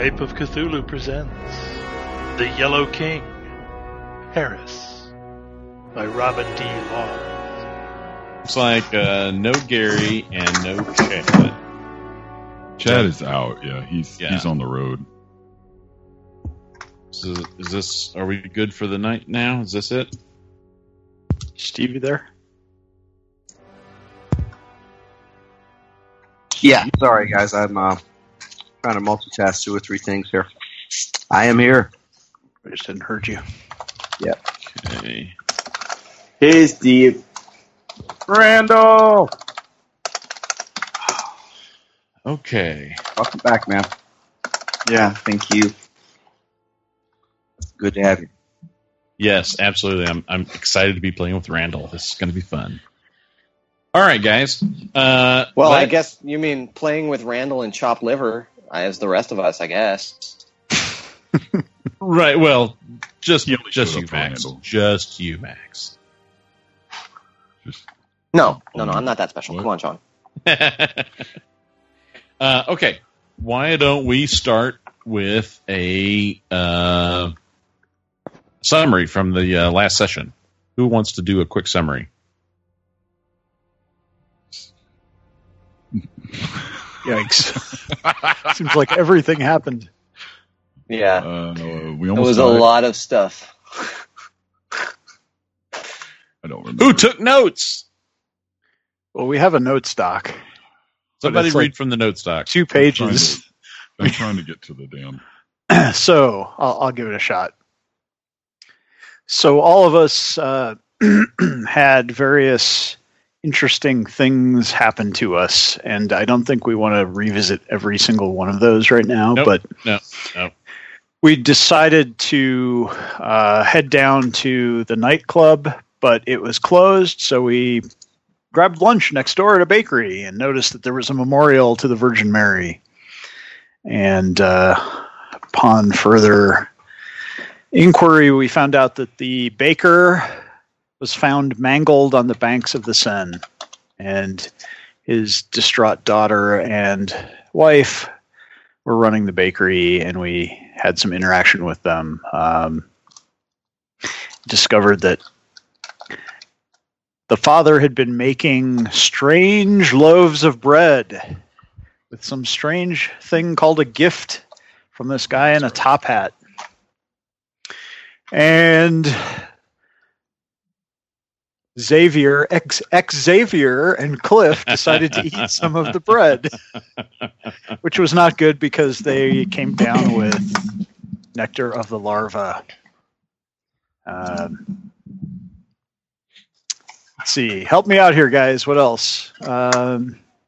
Pipe of Cthulhu presents The Yellow King, Harris, by Robin D. Law. Looks like no Gary and no Chad. Chad is out. Yeah, he's on the road. So is this? Are we good for the night now? Is this it? Stevie there? Yeah, sorry guys, I'm trying to multitask 2 or 3 things here. I am here. I just hadn't heard you. Yep. Okay. Hey, Steve. Randall! Okay. Welcome back, man. Yeah, thank you. Good to have you. Yes, absolutely. I'm excited to be playing with Randall. This is going to be fun. All right, guys. Well, I guess you mean playing with Randall and chopped liver, as the rest of us, I guess. Right. Well, just He only you, showed up for Max. Randall. Just you, Max. No, I'm not that special. What? Come on, Sean. Okay. Why don't we start with a summary from the last session? Who wants to do a quick summary? Yikes. Seems like everything happened. Yeah, We it almost was died. a lot of stuff. I don't remember. Who took notes? Well, we have a note stock. Somebody it's read like from the note stock. 2 pages. I'm trying to get to the damn. So I'll give it a shot. So all of us had various interesting things happen to us, and I don't think we want to revisit every single one of those right now. Nope. But No. we decided to head down to the nightclub, but it was closed, so we grabbed lunch next door at a bakery and noticed that there was a memorial to the Virgin Mary. And upon further inquiry, we found out that the baker was found mangled on the banks of the Seine, and his distraught daughter and wife were running the bakery, and we had some interaction with them. Discovered that the father had been making strange loaves of bread with some strange thing called a gift from this guy in a top hat. And Xavier, ex-Xavier and Cliff decided to eat some of the bread, which was not good because they came down with nectar of the larva. Let's see. Help me out here, guys. What else? I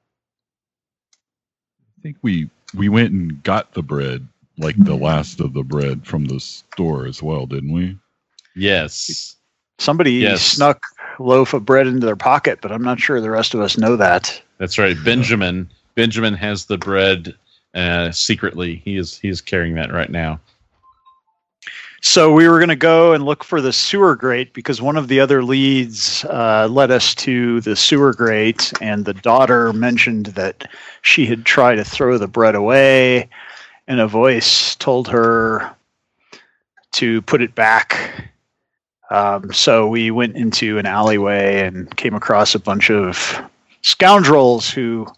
think we went and got the bread, like the last of the bread from the store as well, didn't we? Yes. Somebody snuck a loaf of bread into their pocket, but I'm not sure the rest of us know that. That's right. Benjamin has the bread secretly. He is carrying that right now. So we were going to go and look for the sewer grate because one of the other leads led us to the sewer grate, and the daughter mentioned that she had tried to throw the bread away, and a voice told her to put it back. So we went into an alleyway and came across a bunch of scoundrels who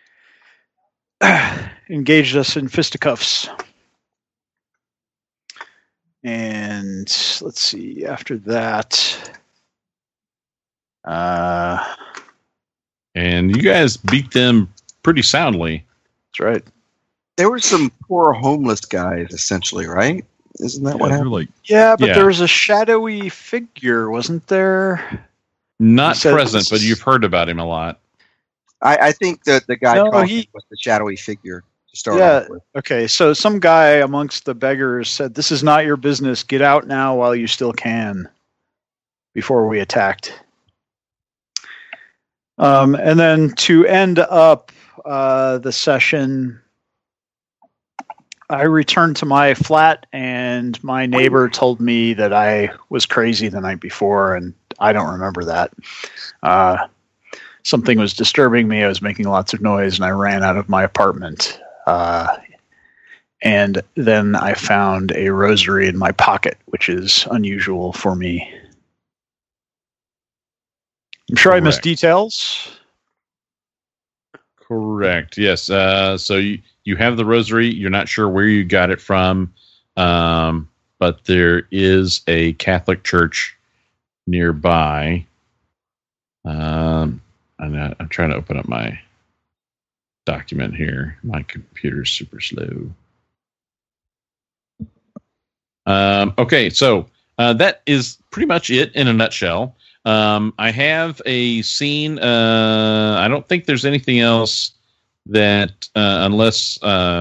engaged us in fisticuffs. And let's see, after that... And you guys beat them pretty soundly. That's right. There were some poor homeless guys, essentially, right? Isn't that what They're happened? like, Yeah, but Yeah. there was a shadowy figure, wasn't there? Not He said present, this- but you've heard about him a lot. I think that the guy No, talking was the shadowy figure to start Yeah. off with. Okay, so some guy amongst the beggars said, "This is not your business. Get out now while you still can," before we attacked. And then to end up the session, I returned to my flat, and my neighbor told me that I was crazy the night before, and I don't remember that. Something was disturbing me. I was making lots of noise, and I ran out of my apartment. And then I found a rosary in my pocket, which is unusual for me. I'm sure I missed details. Correct. Yes. So you have the rosary. You're not sure where you got it from, but there is a Catholic church nearby. And I'm trying to open up my document here. My computer's super slow. Okay, so that is pretty much it in a nutshell. I have a scene. I don't think there's anything else that unless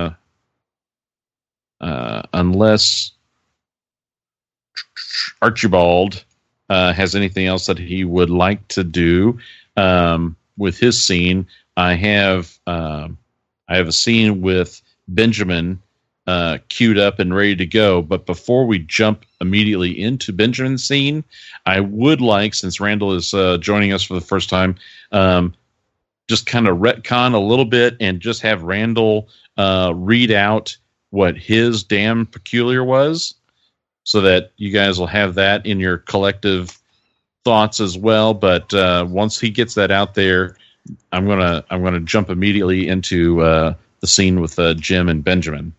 Archibald has anything else that he would like to do with his scene. I have a scene with Benjamin queued up and ready to go. But before we jump immediately into Benjamin's scene, I would like, since Randall is joining us for the first time, just kind of retcon a little bit and just have Randall read out what his damn peculiar was, so that you guys will have that in your collective thoughts as well. But once he gets that out there, I'm gonna jump immediately into the scene with Jim and Benjamin.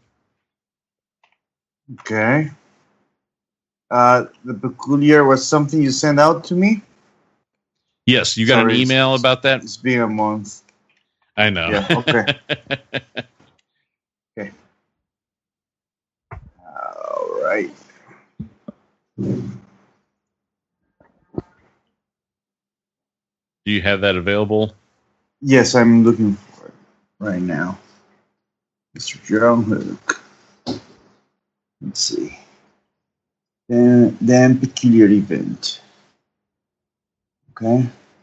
Okay. The peculiar was something you sent out to me? Yes, you got an email about that? It's been a month. I know. Yeah, okay. Okay. All right. Do you have that available? Yes, I'm looking for it right now. Mr. John Hook. Let's see. Then peculiar event. Okay.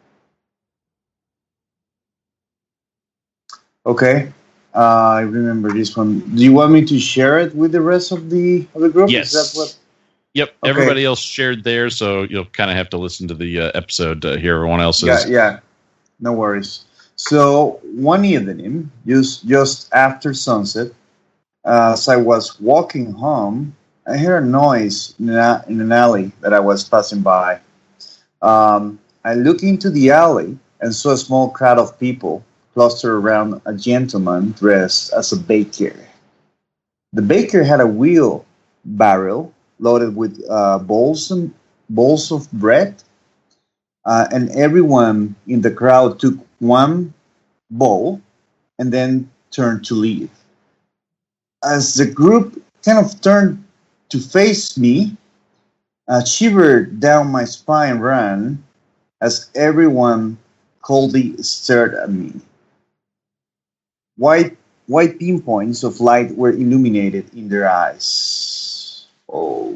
Okay. I remember this one. Do you want me to share it with the rest of the group? Yes. Is that what? Yep. Okay. Everybody else shared theirs, so you'll kind of have to listen to the episode to hear everyone else's. Yeah. No worries. So one evening, just after sunset, as I was walking home, I heard a noise in an alley that I was passing by. I looked into the alley and saw a small crowd of people clustered around a gentleman dressed as a baker. The baker had a wheelbarrow loaded with balls of bread, and everyone in the crowd took one bowl and then turned to leave. As the group kind of turned to face me, a shiver down my spine ran as everyone coldly stared at me. White pinpoints of light were illuminated in their eyes. Oh.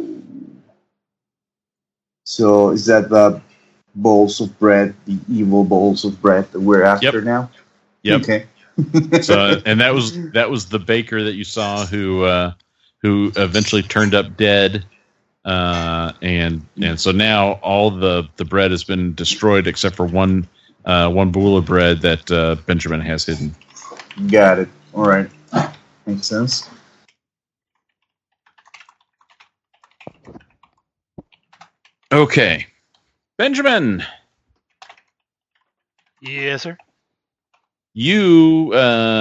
So is that the bowls of bread, the evil bowls of bread that we're after now? Yep. Okay. So, and that was the baker that you saw who eventually turned up dead, and so now all the bread has been destroyed except for one bowl of bread that Benjamin has hidden. Got it. All right. Makes sense. Okay. Benjamin. Yes, sir. You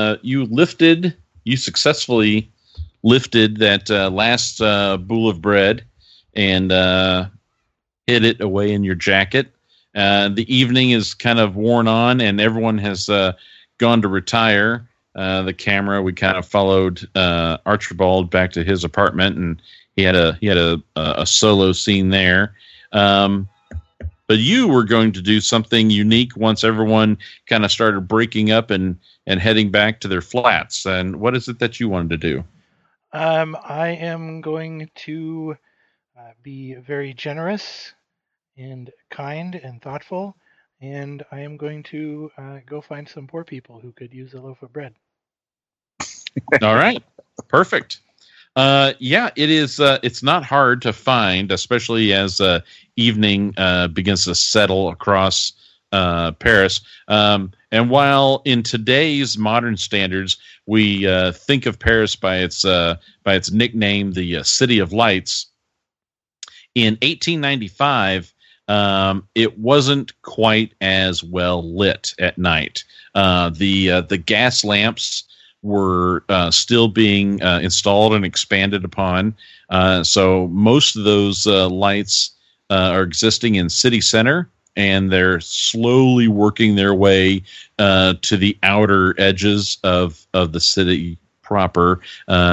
successfully lifted that last bowl of bread and hid it away in your jacket. The evening is kind of worn on, and everyone has gone to retire. The camera, we kind of followed Archibald back to his apartment, and he had a solo scene there. But you were going to do something unique once everyone kind of started breaking up and heading back to their flats. And what is it that you wanted to do? I am going to be very generous and kind and thoughtful, and I am going to go find some poor people who could use a loaf of bread. All right. Perfect. Yeah, it is. It's not hard to find, especially as evening begins to settle across Paris. And while in today's modern standards we think of Paris by its nickname, the City of Lights, in 1895 it wasn't quite as well lit at night. The gas lamps were still being installed and expanded upon. So most of those lights are existing in city center, and they're slowly working their way to the outer edges of the city proper.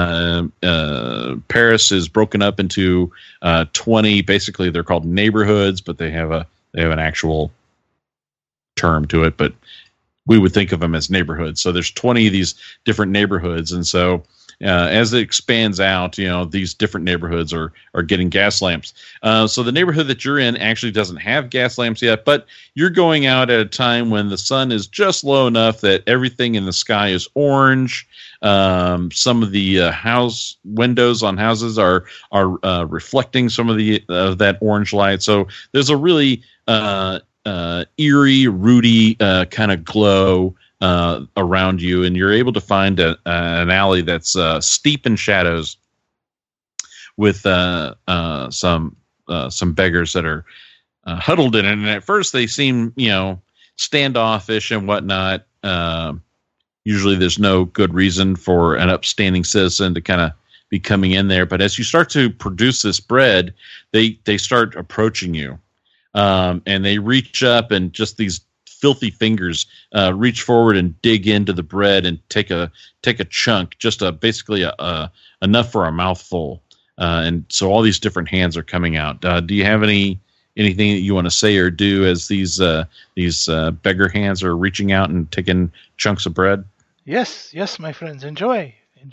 Paris is broken up into 20. Basically, they're called neighborhoods, but they have an actual term to it. But we would think of them as neighborhoods. So there's 20 of these different neighborhoods, and so as it expands out, these different neighborhoods are getting gas lamps. So the neighborhood that you're in actually doesn't have gas lamps yet, but you're going out at a time when the sun is just low enough that everything in the sky is orange. Some of the house windows on houses are reflecting some of that orange light. So there's a really eerie, rooty kind of glow around you, and you're able to find an alley that's steep in shadows with some beggars that are huddled in it. And at first they seem, standoffish and whatnot. Usually there's no good reason for an upstanding citizen to kind of be coming in there. But as you start to produce this bread, they start approaching you. And they reach up, and just these filthy fingers reach forward and dig into the bread and take a chunk, just basically enough for a mouthful. And so all these different hands are coming out. Do you have anything that you want to say or do as these beggar hands are reaching out and taking chunks of bread? Yes, my friends, enjoy.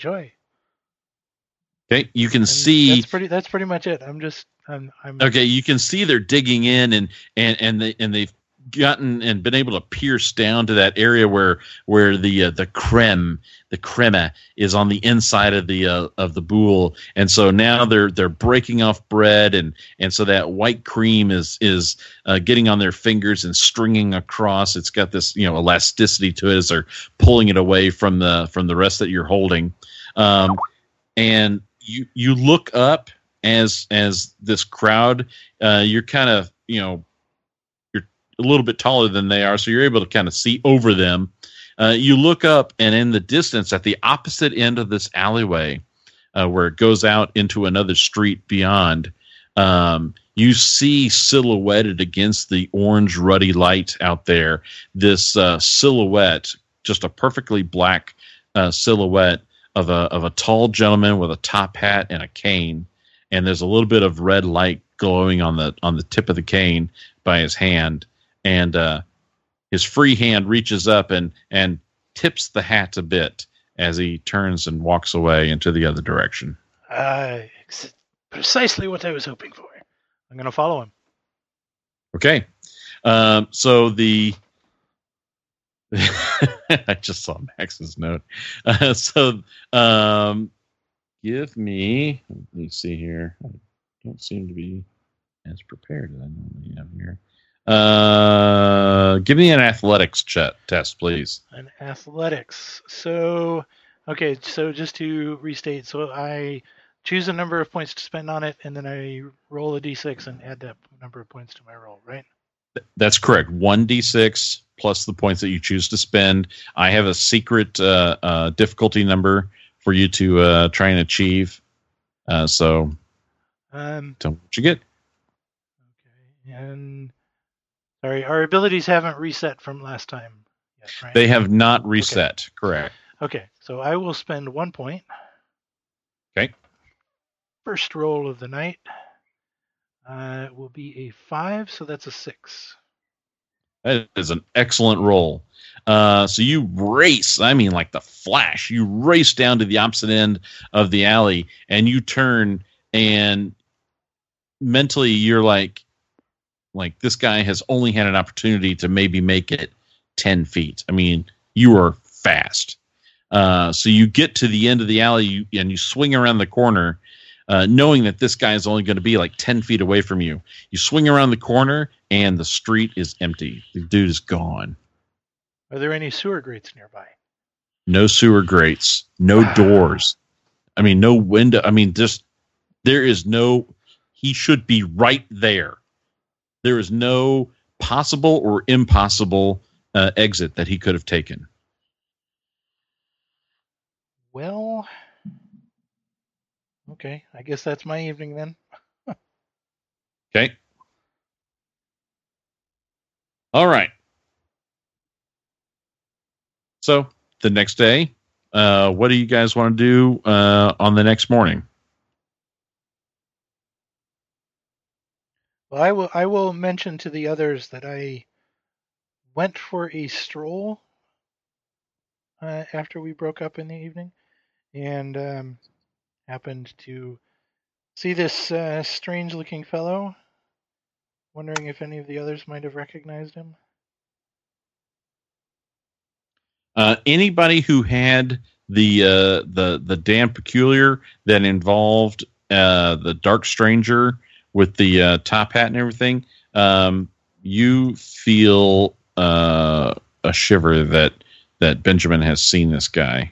Okay, you can see that's pretty much it. I'm okay. You can see they're digging in, and they've gotten and been able to pierce down to that area where the creme is on the inside of the boule, and so now they're breaking off bread, and so that white cream is getting on their fingers and stringing across. It's got this elasticity to it as they're pulling it away from the rest that you're holding, and you look up as this crowd. You're kind of a little bit taller than they are, so you're able to kind of see over them. You look up, and in the distance, at the opposite end of this alleyway, where it goes out into another street beyond, you see silhouetted against the orange ruddy light out there, this silhouette, just a perfectly black silhouette of a tall gentleman with a top hat and a cane, and there's a little bit of red light glowing on the tip of the cane by his hand. And his free hand reaches up and tips the hat a bit as he turns and walks away into the other direction. Precisely what I was hoping for. I'm going to follow him. Okay. So I just saw Max's note. Give me, let me see here. I don't seem to be as prepared as I normally am here. Give me an athletics test, please. An athletics. So just to restate, so I choose a number of points to spend on it, and then I roll a d6 and add that number of points to my roll, right? That's correct. 1d6 plus the points that you choose to spend. I have a secret difficulty number for you to try and achieve. So tell me what you get. Okay, and sorry, our abilities haven't reset from last time yet, right? They have not reset, okay. Correct. Okay, so I will spend 1 point. Okay. First roll of the night will be a 5, so that's a 6. That is an excellent roll. So you race, I mean like the Flash, you race down to the opposite end of the alley, and you turn, and mentally you're like this guy has only had an opportunity to maybe make it 10 feet. I mean, you are fast. So you get to the end of the alley and you swing around the corner, knowing that this guy is only going to be like 10 feet away from you. You swing around the corner and the street is empty. The dude is gone. Are there any sewer grates nearby? No sewer grates, no doors. I mean, no window. I mean, just there is no. He should be right there. There is no possible or impossible exit that he could have taken. Well, okay. I guess that's my evening then. Okay. All right. So the next day, what do you guys want to do on the next morning? Well, I will mention to the others that I went for a stroll after we broke up in the evening, and happened to see this strange-looking fellow. Wondering if any of the others might have recognized him. Anybody who had the damn peculiar that involved the dark stranger with the top hat and everything, you feel a shiver that Benjamin has seen this guy.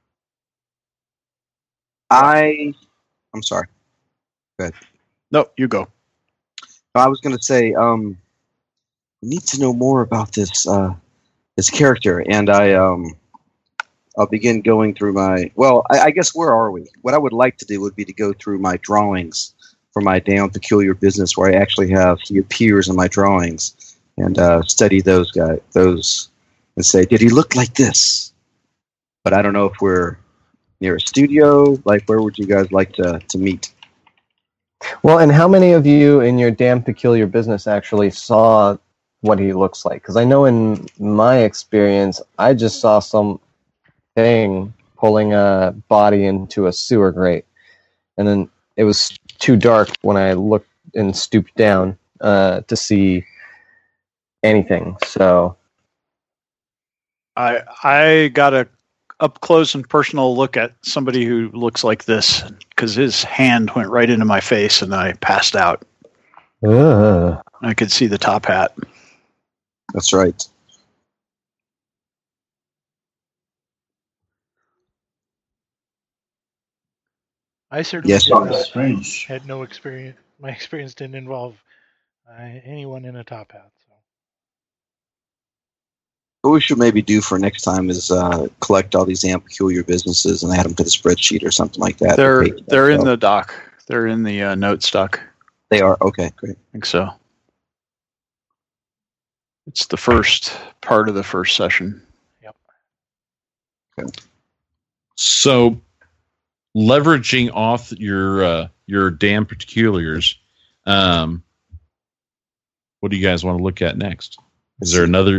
I'm sorry. Go ahead. No, you go. I was going to say, we need to know more about this this character, and I'll begin going through my. Well, I guess where are we? What I would like to do would be to go through my drawings for my damn peculiar business, where I actually have he appears in my drawings, and study those and say, did he look like this? But I don't know if we're near a studio. Like, where would you guys like to meet? Well, and how many of you in your damn peculiar business actually saw what he looks like? Because I know in my experience, I just saw some thing pulling a body into a sewer grate. And then it was too dark when I looked and stooped down to see anything. So I got a up close and personal look at somebody who looks like this because his hand went right into my face and I passed out. I could see the top hat. That's right. I certainly Yes, did not. strange. Had no experience. My experience didn't involve anyone in a top hat. So. What we should maybe do for next time is collect all these damn peculiar businesses and add them to the spreadsheet or something like that. They're in the doc. They're in the notes doc. They are? Okay, great. I think so. It's the first part of the first session. Yep. Okay. So, leveraging off your damn peculiars, what do you guys want to look at next? Is there another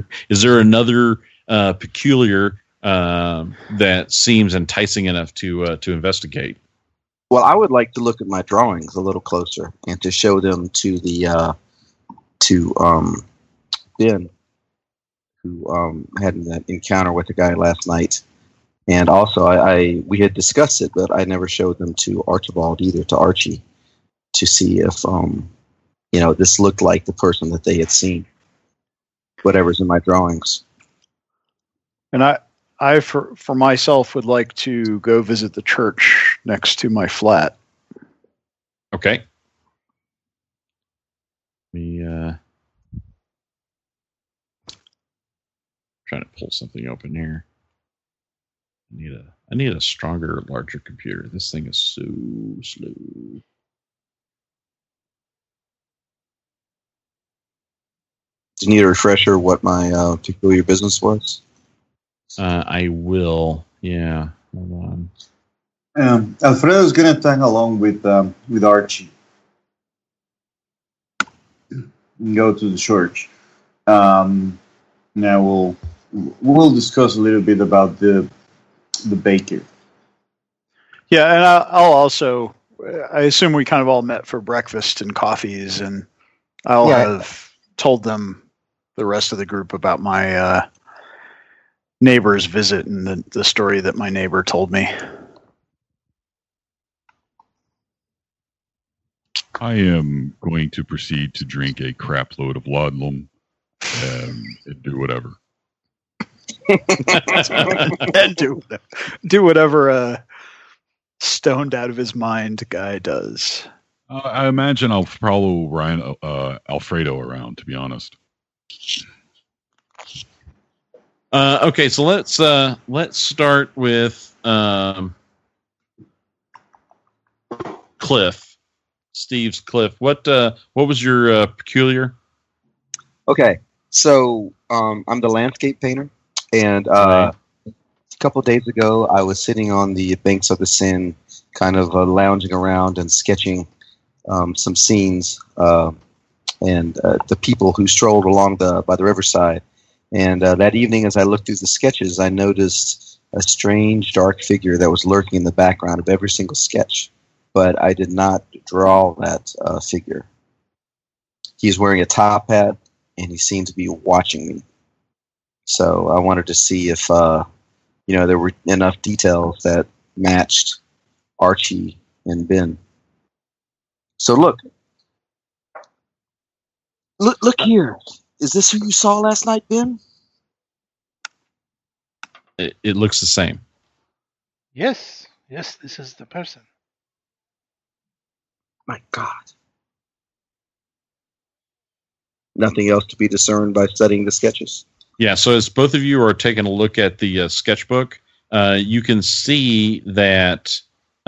peculiar that seems enticing enough to investigate? Well, I would like to look at my drawings a little closer and to show them to the Ben, who had an encounter with the guy last night, and also we had discussed it, but I never showed them to Archibald either, to Archie, to see if this looked like the person that they had seen. Whatever's in my drawings. And I for myself would like to go visit the church next to my flat. Okay. Me trying to pull something open here. I need a stronger, larger computer. This thing is so slow. Do you need a refresher what my peculiar business was? I will. Yeah. Hold on. Alfredo's going to tag along with Archie and go to the church. Now we'll discuss a little bit about the baker. Yeah, and I'll also. I assume we kind of all met for breakfast and coffees, and I'll have told them, the rest of the group, about my neighbor's visit and the story that my neighbor told me. I am going to proceed to drink a crap load of laudanum and do whatever. And do whatever a stoned out of his mind guy does. I imagine I'll follow Ryan Alfredo around. To be honest. Okay, so let's start with Cliff. Steve's Cliff. What was your peculiar? Okay, so I'm the landscape painter, and Right. a couple of days ago I was sitting on the banks of the Seine, kind of lounging around and sketching some scenes and the people who strolled along by the riverside. And that evening, as I looked through the sketches, I noticed a strange dark figure that was lurking in the background of every single sketch. But I did not draw that figure. He's wearing a top hat, and he seemed to be watching me. So I wanted to see if there were enough details that matched Archie and Ben. So look here. Is this who you saw last night, Ben? It looks the same. Yes, this is the person. My God. Nothing else to be discerned by studying the sketches? Yeah, so as both of you are taking a look at the sketchbook, you can see that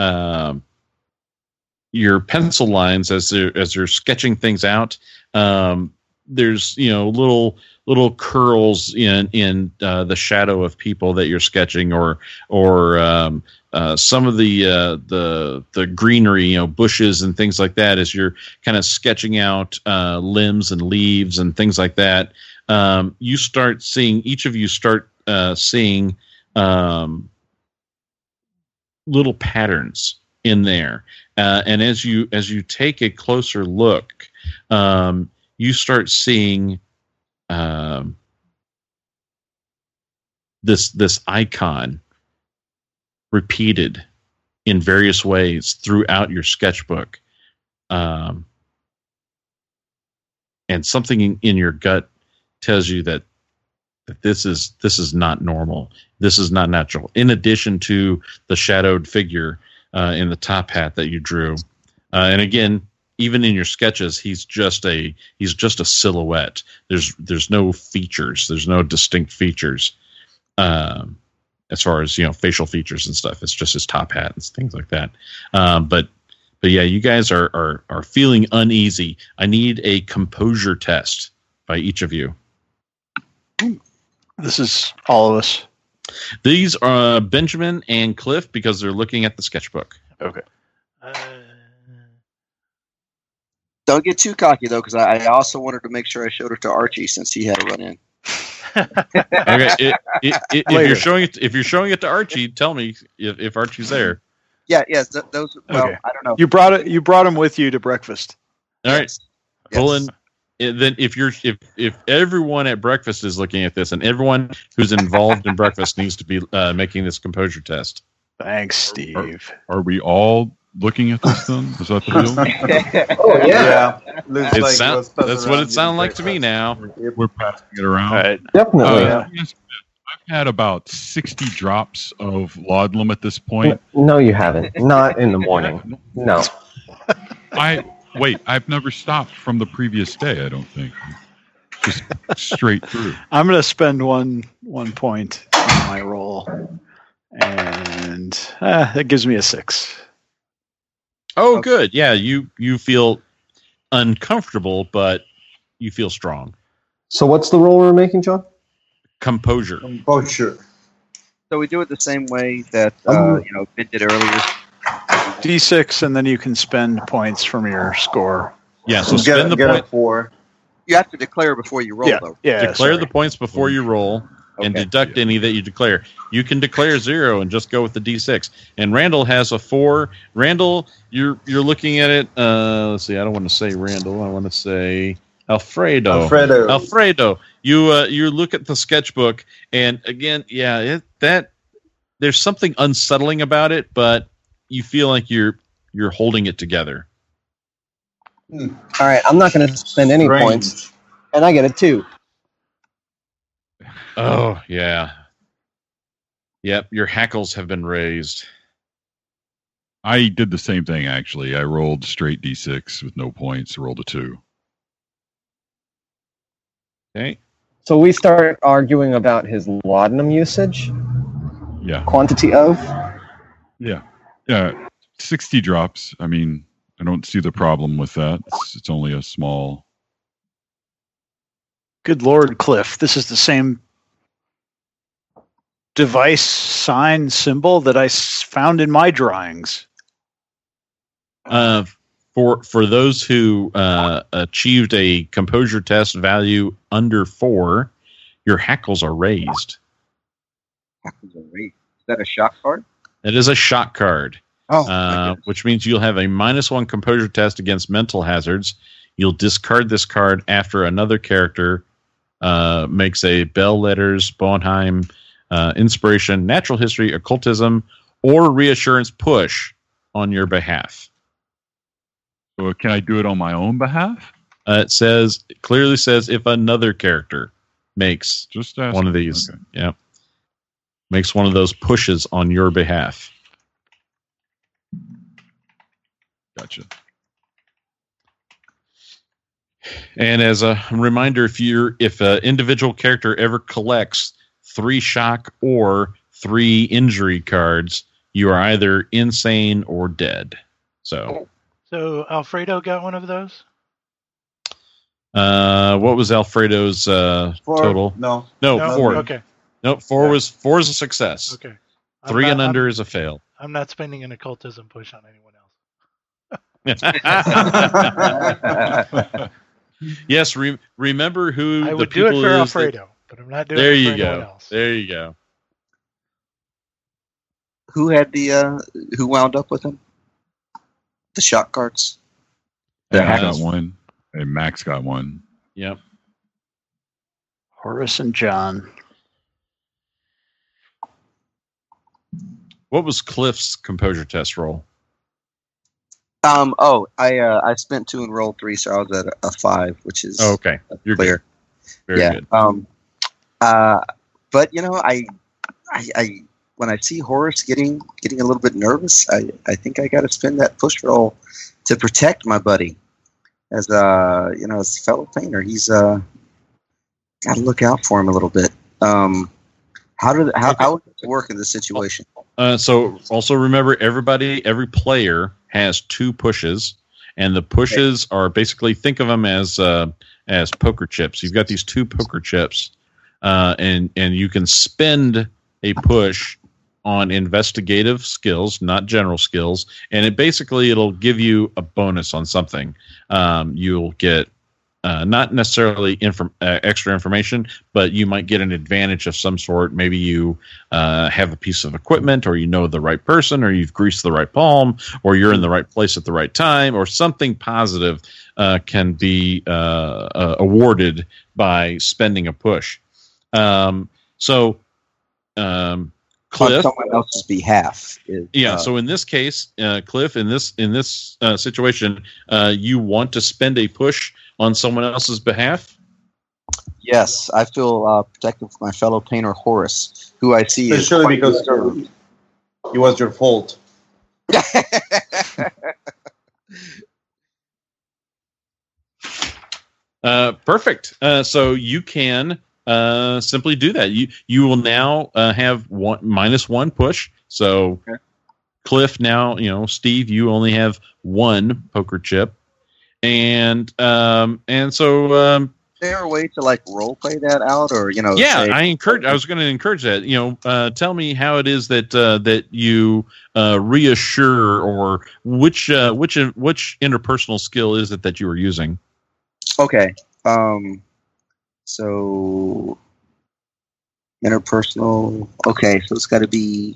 your pencil lines, as they're sketching things out, there's little curls in the shadow of people that you're sketching, or some of the greenery, bushes and things like that, as you're kind of sketching out limbs and leaves and things like that. You start seeing, each of you start seeing little patterns in there, and as you take a closer look, you start seeing this icon repeated in various ways throughout your sketchbook, and something in your gut tells you that this is not normal. This is not natural. In addition to the shadowed figure in the top hat that you drew, and again, even in your sketches, he's just a silhouette. There's no features. There's no distinct features, as far as facial features and stuff. It's just his top hat and things like that. But yeah, you guys are feeling uneasy. I need a composure test by each of you. This is all of us. These are Benjamin and Cliff, because they're looking at the sketchbook. Okay. Don't get too cocky, though, because I also wanted to make sure I showed it to Archie since he had to run in. Okay, if you're showing it to Archie, tell me if Archie's there. Yeah, yes, those. Well, Okay. I don't know. You brought him with you to breakfast. All right, Yes. pull in. Then if everyone at breakfast is looking at this, and everyone who's involved in breakfast needs to be making this composure test. Thanks, Steve. Are we all looking at this then? Is that the deal? Oh yeah. Looks It like sound- it was passed that's what around it sounds during like to me breakfast. now. We're passing it around. All right. Definitely. Oh, yeah. yes. I've had about 60 drops of laudanum at this point. No, you haven't. Not in the morning. No. I've never stopped from the previous day, I don't think. Just straight through. I'm going to spend one point on my roll, and that gives me a 6. Oh, good. Yeah, you feel uncomfortable, but you feel strong. So what's the roll we're making, John? Composure. Oh, sure. So we do it the same way that Ben did earlier. D6, and then you can spend points from your score. Yeah, so spend the get point. a 4. You have to declare before you roll, though. Yeah. Declare sorry. the points before you roll, and Okay. deduct any that you declare. You can declare 0 and just go with the D6. And Randall has a 4. Randall, you're looking at it. Let's see. I don't want to say Randall. I want to say Alfredo. Alfredo. You look at the sketchbook, and again, there's something unsettling about it, but you feel like you're holding it together. All right, I'm not going to spend any points, and I get a 2. Oh yeah, Yep, your hackles have been raised. I did the same thing, actually. I rolled straight D6 with no points, rolled a 2. Okay. So we start arguing about his laudanum usage, Yeah. quantity of. Yeah. 60 drops. I mean, I don't see the problem with that. It's only a small... Good Lord, Cliff. This is the same device, sign, symbol that I found in my drawings. For those who achieved a composure test value under 4, your hackles are raised. Hackles are raised. Is that a shock card? It is a shock card, Oh, which means you'll have a -1 composure test against mental hazards. You'll discard this card after another character makes a Bell Letters, Bonheim, Inspiration, Natural History, Occultism, or Reassurance push on your behalf. So can I do it on my own behalf? It clearly says if another character makes Just ask. one of these. Okay. Yeah. Makes one of those pushes on your behalf. Gotcha. And as a reminder, if an individual character ever collects 3 shock or 3 injury cards, you are either insane or dead. So Alfredo got one of those? what was Alfredo's total? No. No, No? 4. Okay. Nope, 4 is a success. Okay. 3 I'm and not- under is a fail. I'm not spending an occultism push on anyone else. Yes, remember who I the would do it people for is that- Alfredo, but I'm not doing There it for you anyone go. else. There you go. Who had the who wound up with him? The shock cards. Yeah, I hackles. got one. And Max got one. Yep. Horace and John. What was Cliff's composure test roll? I spent 2 and rolled 3, so I was at a 5, which is Oh, okay. You're clear. good. Very Yeah. good. But I when I see Horace getting a little bit nervous, I think I got to spend that push roll to protect my buddy. As as a fellow painter, he's got to look out for him a little bit. How would it work in this situation? So also remember, every player has 2 pushes, and the pushes are basically, think of them as poker chips. You've got these 2 poker chips, and you can spend a push on investigative skills, not general skills, and it'll give you a bonus on something. You'll get not necessarily extra information, but you might get an advantage of some sort. Maybe you have a piece of equipment, or you know the right person, or you've greased the right palm, or you're in the right place at the right time, or something positive can be awarded by spending a push. Cliff, On someone else's behalf. So in this case, Cliff, in this situation, you want to spend a push on someone else's behalf? Yes, I feel protective of my fellow painter Horace, who I see is Especially quite because disturbed. it was your fault. Perfect. So you can simply do that. You will now have -1 push. So Okay. Cliff, now Steve, you only have 1 poker chip, and so. Is there a way to role play that out, or Yeah, say, I was going to encourage that. Tell me how it is that you reassure, or which interpersonal skill is it that you are using? okay, so interpersonal. Okay, so it's got to be.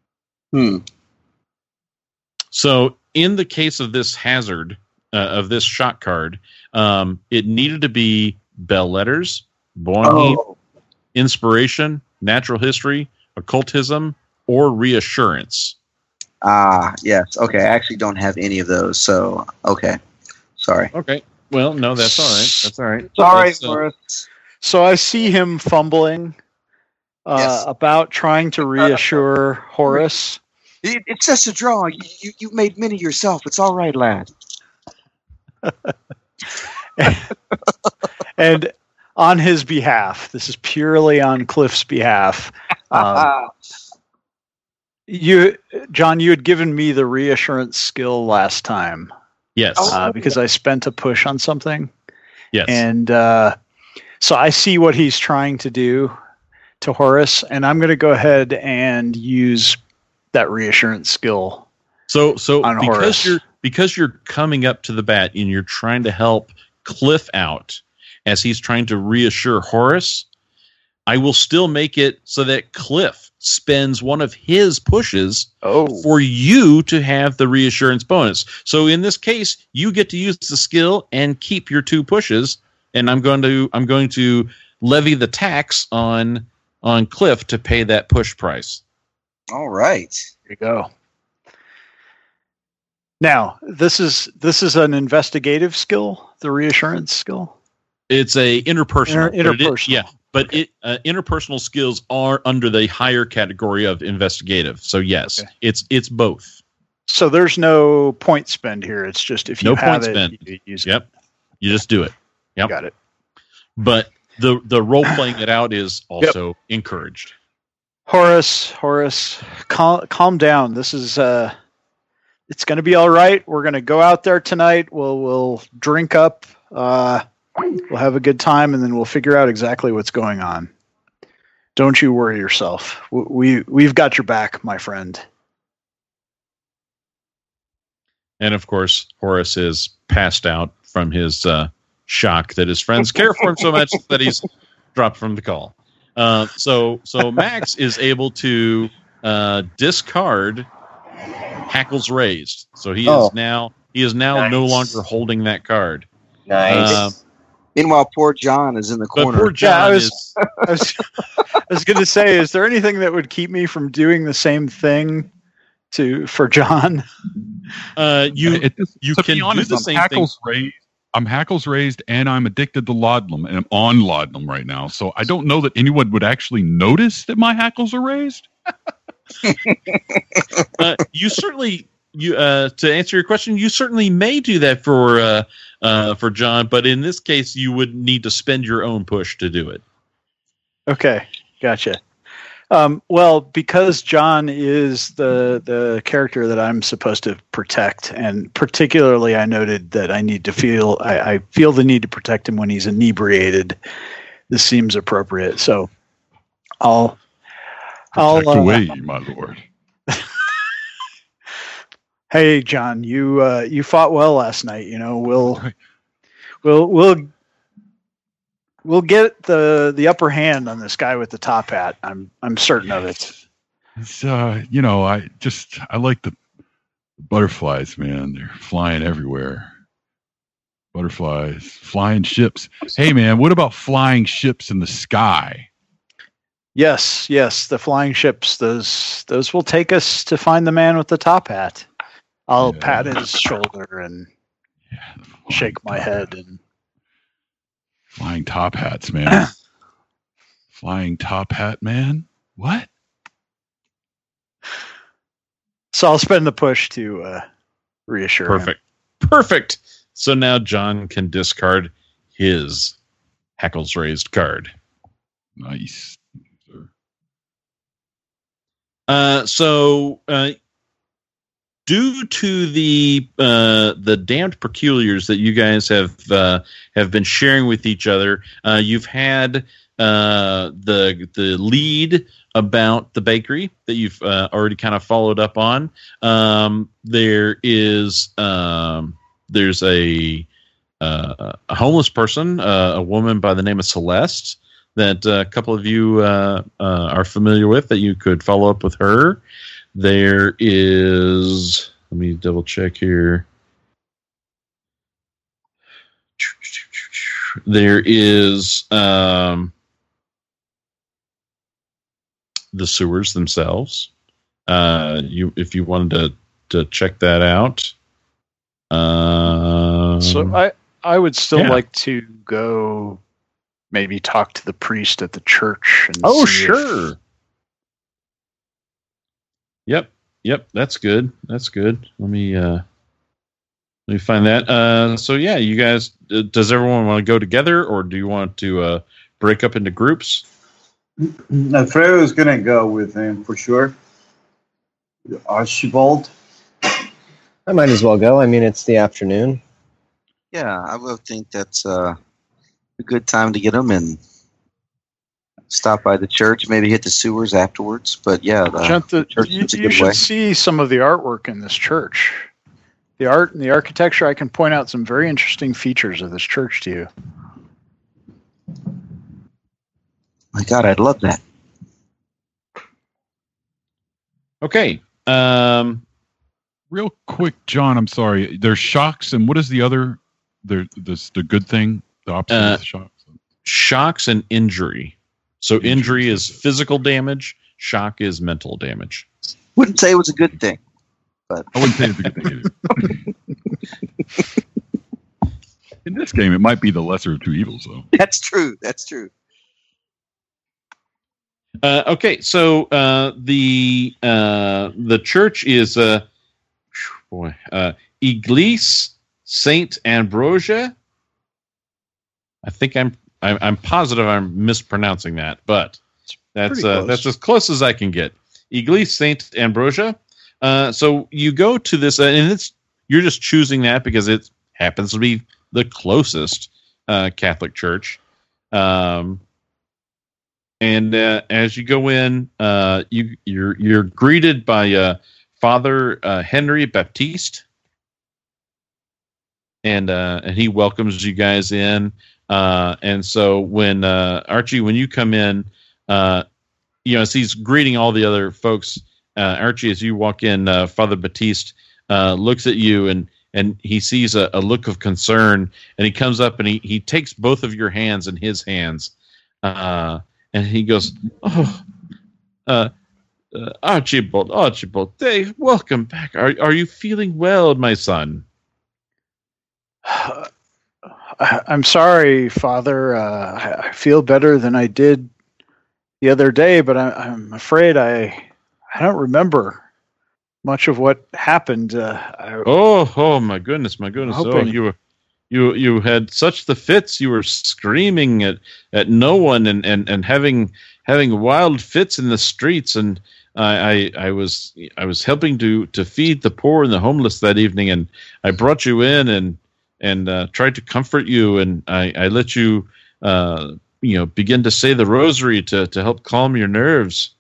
So in the case of this hazard, of this shock card, it needed to be Bell Letters, Bonheim, Inspiration, Natural History, Occultism, or Reassurance. Yes. Okay, I actually don't have any of those, so okay. Sorry. Okay. Well, no, that's all right. That's all right. Sorry, That's, Horace. So I see him fumbling Yes. about trying to reassure Horace. It's just a draw. You made many yourself. It's all right, lad. And on his behalf, this is purely on Cliff's behalf. John, you had given me the reassurance skill last time. Yes. Because I spent a push on something. Yes. And so I see what he's trying to do to Horace, and I'm going to go ahead and use that reassurance skill. So on Horace. because you're coming up to the bat and you're trying to help Cliff out as he's trying to reassure Horace, I will still make it so that Cliff spends one of his pushes for you to have the reassurance bonus. So in this case, you get to use the skill and keep your 2 pushes, and I'm going to levy the tax on Cliff to pay that push price. All right. There you go. Now, this is an investigative skill, the reassurance skill. It's a interpersonal. Interpersonal. But interpersonal skills are under the higher category of investigative. So yes, Okay. it's both. So there's no point spend here. It's just if you No have point it, spend. you use it. Yep, you just do it. Yep, Got it. But the role playing it out is also encouraged. Horace, calm down. This is it's going to be all right. We're going to go out there tonight. We'll drink up. We'll have a good time, and then we'll figure out exactly what's going on. Don't you worry yourself. We've got your back, my friend. And of course, Horace is passed out from his shock that his friends care for him so much that he's dropped from the call. So Max is able to discard Hackles Raised. So he is now no longer holding that card. Nice. Meanwhile, poor John is in the But corner. poor John I was going to say, is there anything that would keep me from doing the same thing for John? You to can be honest, do the same thing. I'm Hackles Raised, and I'm addicted to laudanum, and I'm on laudanum right now. So I don't know that anyone would actually notice that my hackles are raised. You certainly, to answer your question, you certainly may do that for John, but in this case, you would need to spend your own push to do it. Okay, gotcha. Well, because John is the character that I'm supposed to protect, and particularly I noted that I feel the need to protect him when he's inebriated. This seems appropriate, so I'll Protect away, my lord. Hey, John, you fought well last night. You know, we'll get the upper hand on this guy with the top hat. I'm certain of it. It's I like the butterflies, man. They're flying everywhere. Butterflies, flying ships. Hey, man, what about flying ships in the sky? Yes, the flying ships. Those will take us to find the man with the top hat. I'll pat his shoulder and shake my head and. Flying top hats, man. Flying top hat, man. What? So I'll spend the push to reassure him. Perfect. So now John can discard his Hackles Raised card. Nice. Due to the damned peculiars that you guys have been sharing with each other, you've had the lead about the bakery that you've already kind of followed up on. There's a homeless person, a woman by the name of Celeste, that a couple of you are familiar with, that you could follow up with her. There is, let me double check here. There is the sewers themselves. If you wanted to check that out. So I would still like to go maybe talk to the priest at the church. And Oh, see if- sure. Yep. That's good. Let me find that. So yeah, you guys. Does everyone want to go together, or do you want to break up into groups? Alfredo's gonna go with him for sure. Archibald. I might as well go. I mean, it's the afternoon. Yeah, I would think that's a good time to get them and stop by the church, maybe hit the sewers afterwards. But yeah, the church you is a good should way. see some of the artwork in this church. The art and the architecture, I can point out some very interesting features of this church to you. My God, I'd love that. Okay. Real quick, John, I'm sorry. There's shocks, and what is the other? The good thing, the opposite of the shocks. Shocks and injury. So injury is physical damage. Shock is mental damage. Wouldn't say it was a good thing, but I wouldn't say it's a good thing either. In this game, it might be the lesser of two evils, though. that's true. That's true. Okay, so the church is Église Saint Ambrosia. I think I'm positive I'm mispronouncing that, but that's as close as I can get. Église Saint Ambrosia. So you go to this, and you're just choosing that because it happens to be the closest Catholic church. And as you go in, you're greeted by Father Henry Baptiste, and he welcomes you guys in. And so when Archie, when you come in, as he's greeting all the other folks, Archie, as you walk in, Father Baptiste looks at you and he sees a look of concern, and he comes up and he takes both of your hands in his hands. And he goes, Archibald, Dave, welcome back. Are you feeling well, my son? I'm sorry, Father. I feel better than I did the other day, but I'm afraid I don't remember much of what happened. Oh my goodness! Oh, you had such the fits. You were screaming at no one and having wild fits in the streets. And I was helping to feed the poor and the homeless that evening, and I brought you in and tried to comfort you, and I let you begin to say the rosary to help calm your nerves.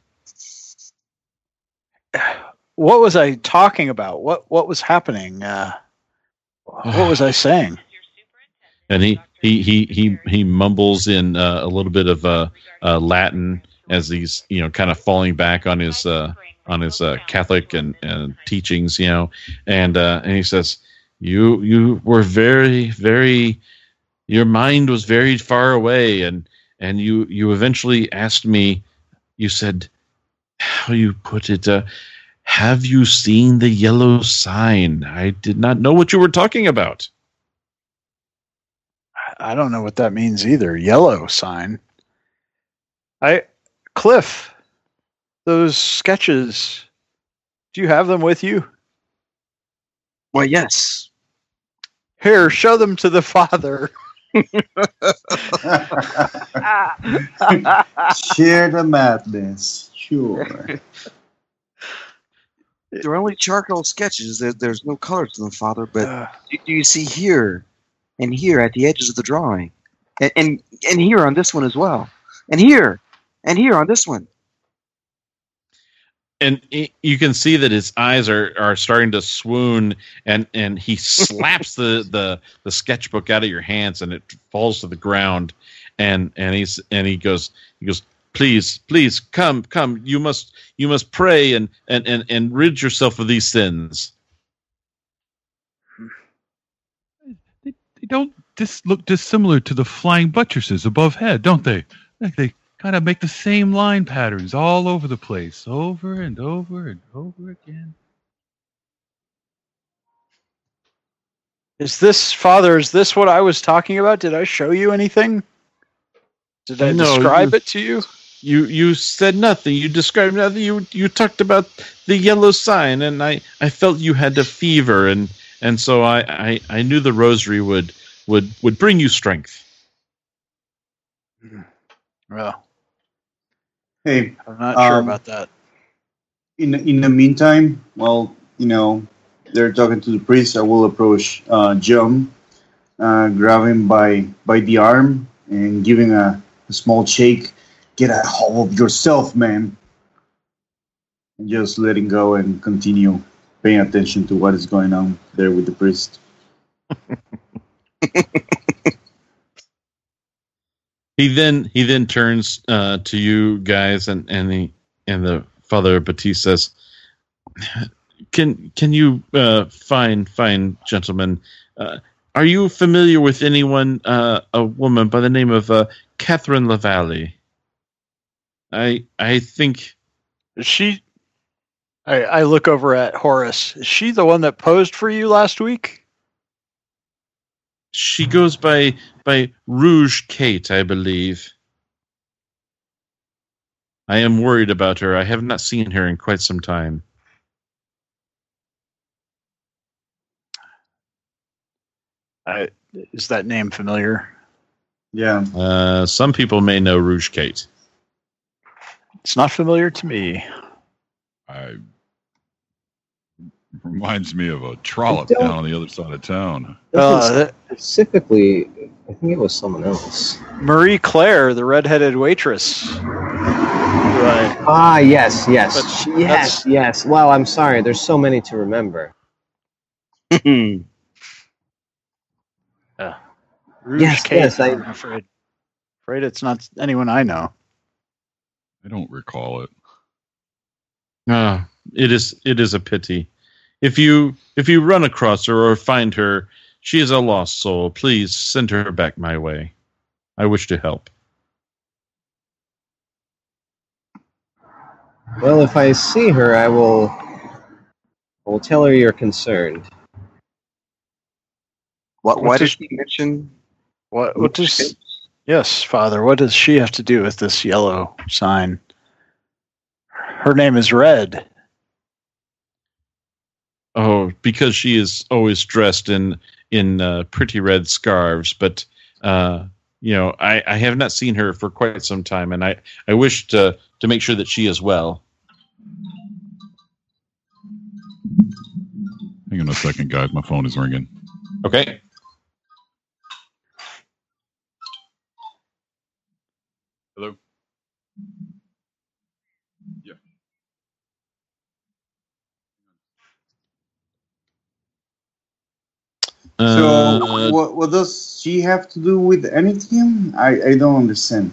What was I talking about? What was happening? What was I saying? And he mumbles in a little bit of Latin as he's kind of falling back on his Catholic and teachings, and he says, you were very, very, your mind was very far away, and you eventually asked me, you said, how you put it, have you seen the yellow sign? I did not know what you were talking about. I don't know what that means either. Yellow sign. Cliff, those sketches, do you have them with you? Well, yes. Here, show them to the Father. Share the madness. Sure. They're only charcoal sketches. There's no color to them, Father. But do you see here and here at the edges of the drawing, and here on this one as well, and here on this one. And you can see that his eyes are starting to swoon, and he slaps the sketchbook out of your hands, and it falls to the ground. And he goes, please come, you must pray and rid yourself of these sins. They don't look dissimilar to the flying buttresses above head, don't they? They kind of make the same line patterns all over the place, over and over and over again. Is this, Father, is this what I was talking about? Did I show you anything? Did I No, describe it to you? You said nothing. You described nothing. You talked about the yellow sign, and I felt you had a fever, and so I knew the rosary would bring you strength. Well, Hey, I'm not sure about that. in the meantime, well, they're talking to the priest. I will approach John, grab him by the arm, and give him a small shake. Get a hold of yourself, man. And just let him go and continue paying attention to what is going on there with the priest. He then turns to you guys and the Father Baptiste says, Can you fine gentlemen, are you familiar with anyone, a woman by the name of Catherine Lavalle? I think Is she? I look over at Horace. Is she the one that posed for you last week? she goes by Rouge Kate, I believe. I am worried about her. I have not seen her in quite some time. Is that name familiar? Yeah. Some people may know Rouge Kate. It's not familiar to me. Reminds me of a trollop don't- down on the other side of town. Doesn't specifically, I think it was someone else. Marie Claire, the redheaded waitress. Right. Ah, yes. But Yes. Well, I'm sorry. There's so many to remember. Rouge Yes, Kate. yes, I'm afraid it's not anyone I know. I don't recall it. It is a pity. If you run across her or find her, she is a lost soul. Please send her back my way. I wish to help. Well, if I see her, I will tell her you're concerned. Why does she mention? What does? Yes, Father. What does she have to do with this yellow sign? Her name is Red. Oh, because she is always dressed in pretty red scarves, but I have not seen her for quite some time, and I wish to make sure that she is well. Hang on a second, guys. My phone is ringing. Okay. Hello? Yeah. So, what does she have to do with anything? I don't understand.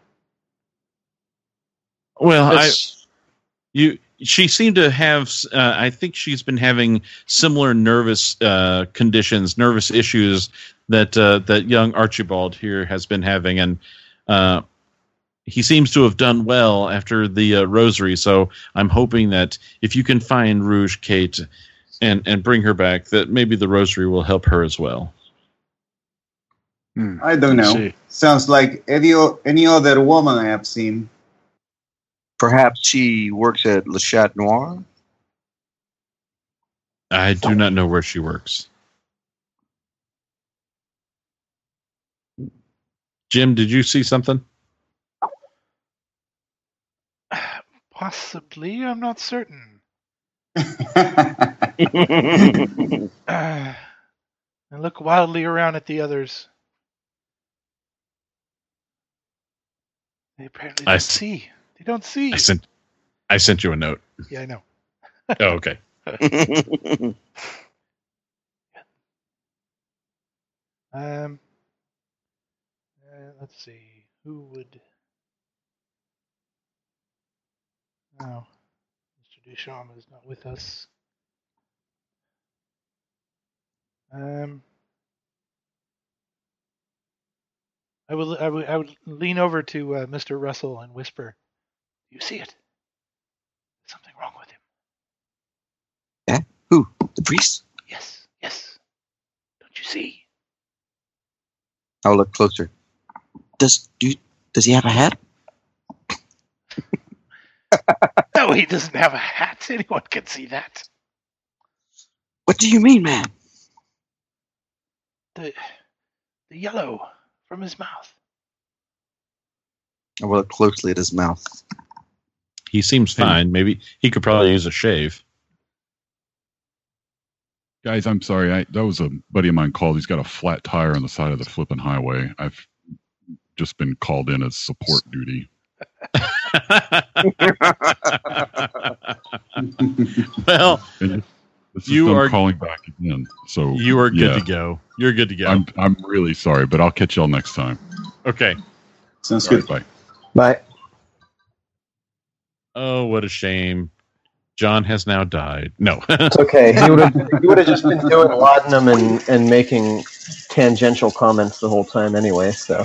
Well, It's- she seemed to have. I think she's been having similar nervous conditions, nervous issues that young Archibald here has been having, and he seems to have done well after the rosary. So I'm hoping that if you can find Rouge Kate and bring her back, that maybe the rosary will help her as well. I don't know. see. Sounds like any other woman I have seen. Perhaps she works at Le Chat Noir. I do not know where she works. Jim, did you see something? Possibly, I'm not certain. I look wildly around at the others. They apparently I don't s- see. They don't see. I sent you a note. Yeah, I know. Oh, okay. Let's see. Who would? Oh, Mr. Duchamp is not with us. I would lean over to Mr. Russell and whisper, "Do you see it? There's something wrong with him." Who? The priest? Yes. Don't you see? I'll look closer. Does he have a hat? No, he doesn't have a hat. Anyone can see that. What do you mean, man? The yellow from his mouth. I will look closely at his mouth. He seems fine. Maybe he could probably use a shave. Guys, I'm sorry. That was a buddy of mine called. He's got a flat tire on the side of the flipping highway. I've just been called in as support duty. Well, you are calling back again. So you are good to go. You're good to go. I'm really sorry, but I'll catch y'all next time. Okay. Sounds good. Right, Bye. Oh, what a shame. John has now died. No. It's okay. He would have just been doing laudanum and making tangential comments the whole time anyway. So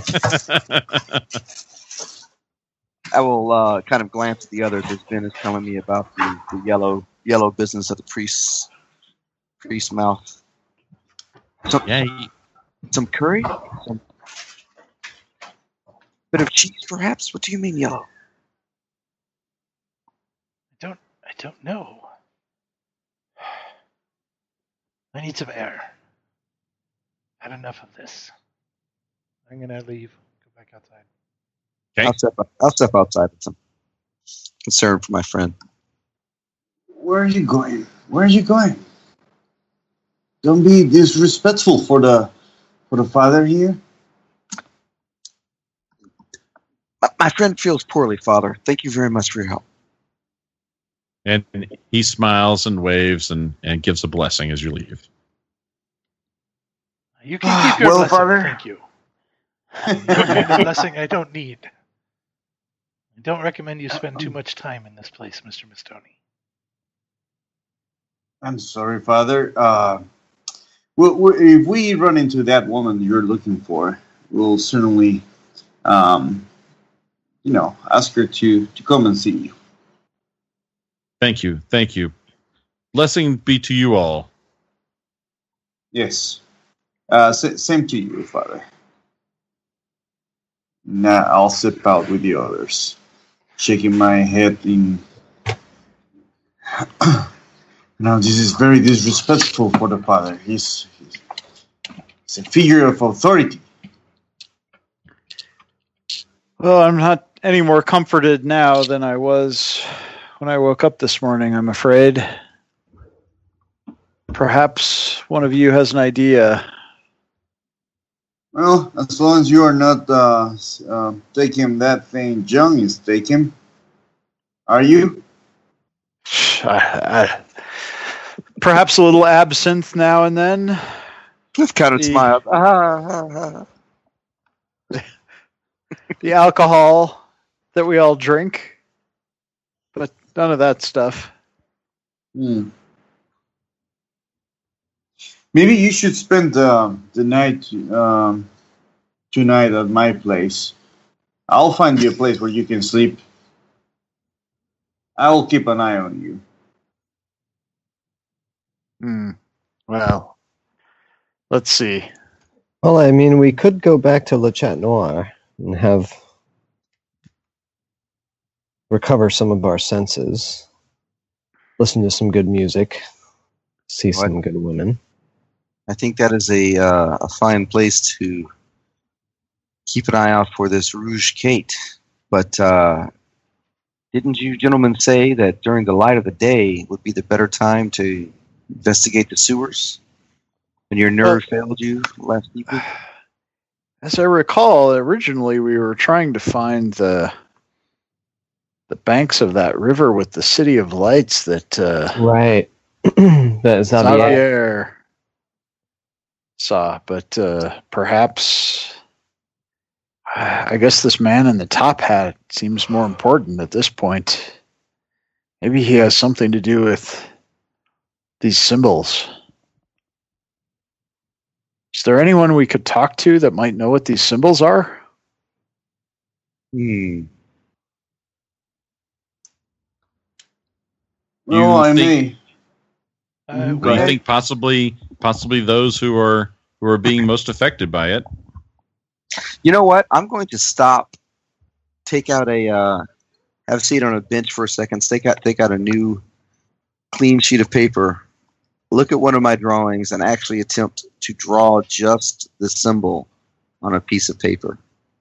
I will kind of glance at the others as Ben is telling me about the yellow business of the priest's mouth. Some curry? Some bit of cheese, perhaps? What do you mean yellow? I don't know. I need some air. Had enough of this. I'm gonna leave. Go back outside. Okay. I'll step outside with some concern for my friend. Where are you going? Where are you going? Don't be disrespectful for the father here. My friend feels poorly, Father. Thank you very much for your help. And he smiles and waves and gives a blessing as you leave. You can keep your Well, blessing. Father. Thank you. The blessing I don't need. I don't recommend you spend too much time in this place, Mr. Mistoni. I'm sorry, Father. If we run into that woman you're looking for, we'll certainly, ask her to come and see you. Thank you. Thank you. Blessing be to you all. Yes. Same to you, Father. Now I'll step out with the others, shaking my head in. Now this is very disrespectful for the Father. He's a figure of authority. Well, I'm not any more comforted now than I was when I woke up this morning, I'm afraid. Perhaps one of you has an idea. Well, as long as you are not taking that thing John is taking, are you? Perhaps a little absinthe now and then. Cliff kind of smiled. The alcohol that we all drink, but none of that stuff. Maybe you should spend the night tonight at my place. I'll find you a place where you can sleep. I will keep an eye on you. Well, let's see. Well, I mean, we could go back to Le Chat Noir and recover some of our senses, listen to some good music, see some good women. I think that is a fine place to keep an eye out for this Rouge Kate. But didn't you gentlemen say that during the light of the day would be the better time to investigate the sewers? When your nerve failed you last evening? As I recall, originally we were trying to find the banks of that river with the City of Lights that Right. That is Xavier saw, but perhaps I guess this man in the top hat seems more important at this point. Maybe he has something to do with these symbols. Is there anyone we could talk to that might know what these symbols are? Well, I may. Do you think possibly those who are being most affected by it? You know what? I'm going to stop take out have a seat on a bench for a second. Take out a new clean sheet of paper. Look at one of my drawings and actually attempt to draw just the symbol on a piece of paper,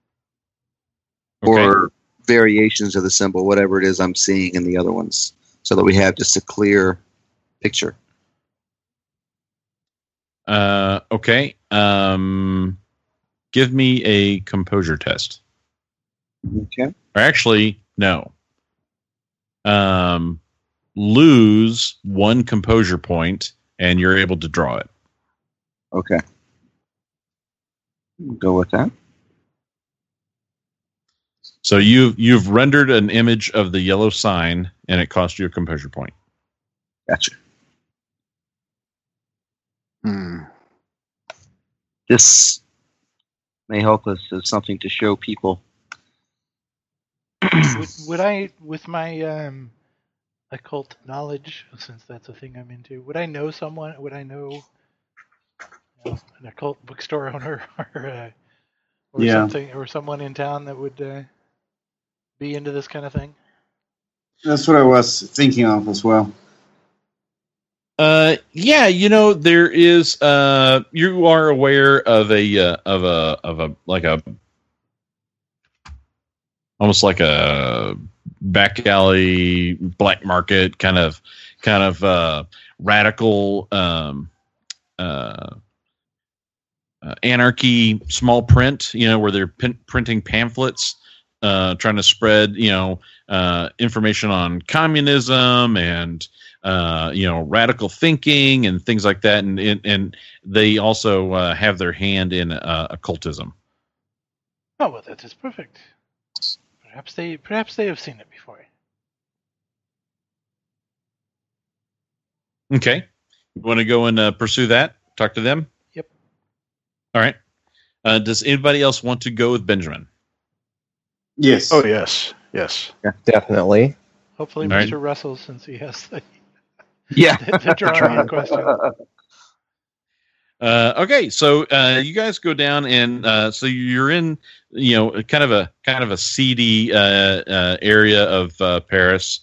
or variations of the symbol, whatever it is I'm seeing in the other ones, so that we have just a clear picture. Okay. Give me a composure test. Okay. Or actually, no. Lose 1 composure point, and you're able to draw it. Okay. We'll go with that. So you've rendered an image of the yellow sign, and it cost you a composure point. Gotcha. Hmm. This may help us as something to show people. Would I, with my occult knowledge, since that's a thing I'm into, would I know someone? Would I know, an occult bookstore owner or something, or someone in town that would be into this kind of thing? That's what I was thinking of as well. Yeah, there is. You are aware of a like a almost like a back alley black market kind of radical anarchy small print. Where they're printing pamphlets, trying to spread information on communism and radical thinking and things like that, and they also have their hand in occultism. Oh well, that is perfect. Perhaps they have seen it before. Okay, you want to go and pursue that? Talk to them. Yep. All right. Does anybody else want to go with Benjamin? Yes. Oh yes, yes. Yeah, definitely. Hopefully, All right. Mr. Russell, since he has the Yeah. the drawing in question. Okay, so you guys go down, and so you're in, kind of a seedy area of Paris,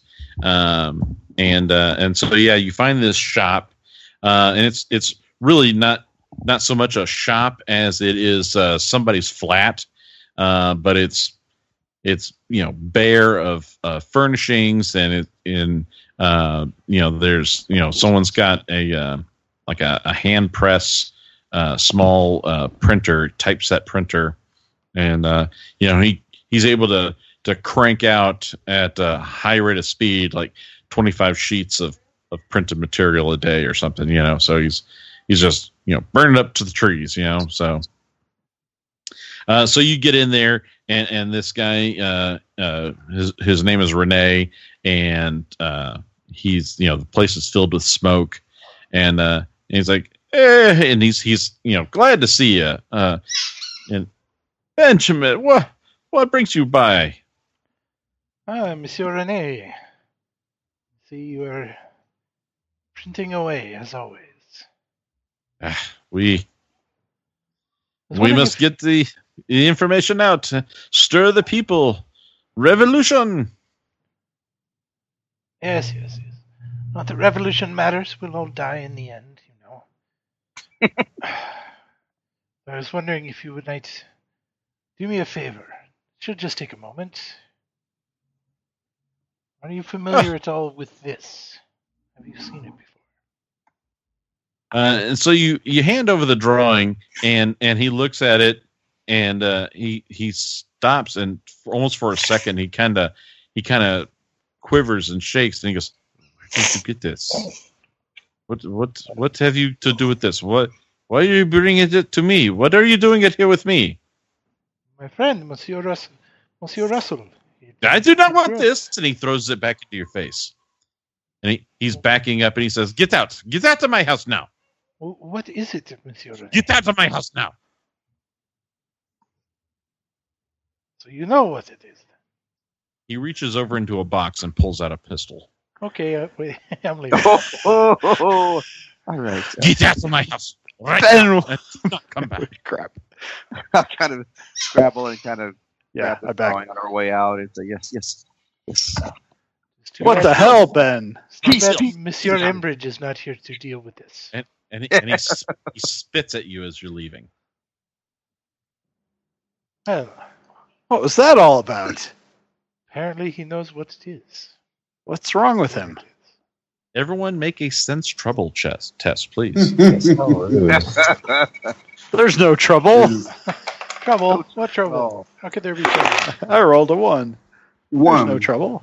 and so yeah, you find this shop, and it's really not so much a shop as it is somebody's flat, but it's bare of furnishings, and there's someone's got a hand press small printer, typeset printer, and he's able to crank out at a high rate of speed like 25 sheets of printed material a day or something. So he's just burning up to the trees. So you get in there, and this guy, his name is Rene, and he's the place is filled with smoke, and he's like, and he's glad to see you, and Benjamin, what brings you by? Monsieur Rene. See, you are printing away as always. We must get the information out, stir the people, revolution. Yes. Not that revolution matters. We'll all die in the end, I was wondering if you would like to do me a favor. It should just take a moment. Are you familiar at all with this? Have you seen it before? And so you hand over the drawing, and he looks at it, and he stops, and almost for a second he kind of quivers and shakes, and he goes, "Where did you get this? What have you to do with this? Why are you bringing it to me? What are you doing it here with me?" My friend, Monsieur Russell. I do not want this, and he throws it back into your face. And he's backing up, and he says, Get out of my house now. What is it, Monsieur Rene? Get out of my house now. So you know what it is. He reaches over into a box and pulls out a pistol. Okay, wait, I'm leaving. All right. Get out of my house. Right now. Do not come back. Crap. I'll kind of scrabble and kind of Yeah, rapid I back. drawing on our way out. It's a yes. It's too What bad- the hell, Ben? it's too bad Monsieur Embridge is not here to deal with this. And he spits at you as you're leaving. Well, What was that all about? apparently he knows what it is. What's wrong with him? Everyone make a sense trouble test, please. So rude. There's no trouble. Trouble? What trouble? Oh. How could there be trouble? I rolled a 1. There's One. no trouble.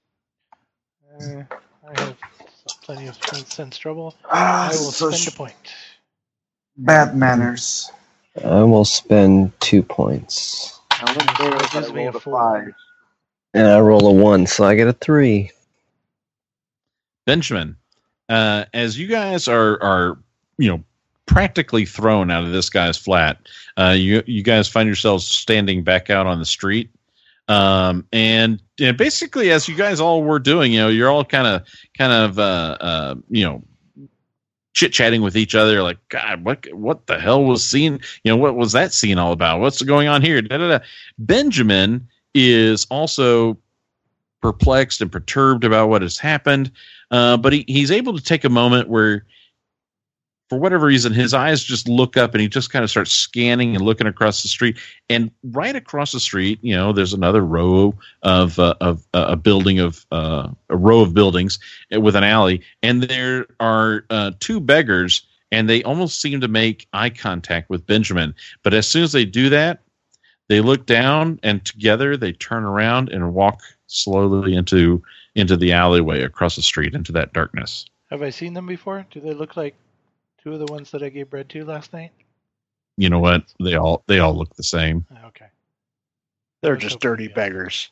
I have plenty of sense trouble. Ah, I will such spend a point. bad manners. I will spend 2 points. That gives me a 4. And I roll a 1, so I get a 3. Benjamin, as you guys are practically thrown out of this guy's flat, you guys find yourselves standing back out on the street, and basically as you guys all were doing, you're all kind of chit chatting with each other, like, God, what the hell was scene? What was that scene all about? What's going on here? Da, da, da. Benjamin is also perplexed and perturbed about what has happened, but he's able to take a moment where, for whatever reason, his eyes just look up and he just kind of starts scanning and looking across the street. And right across the street, there's another row of a building a row of buildings with an alley, and there are 2 beggars, and they almost seem to make eye contact with Benjamin. But as soon as they do that, they look down, and together they turn around and walk slowly into the alleyway across the street into that darkness. Have I seen them before? Do they look like 2 of the ones that I gave bread to last night? You know what? They all look the same. Okay. They're Let's just hope dirty we, beggars.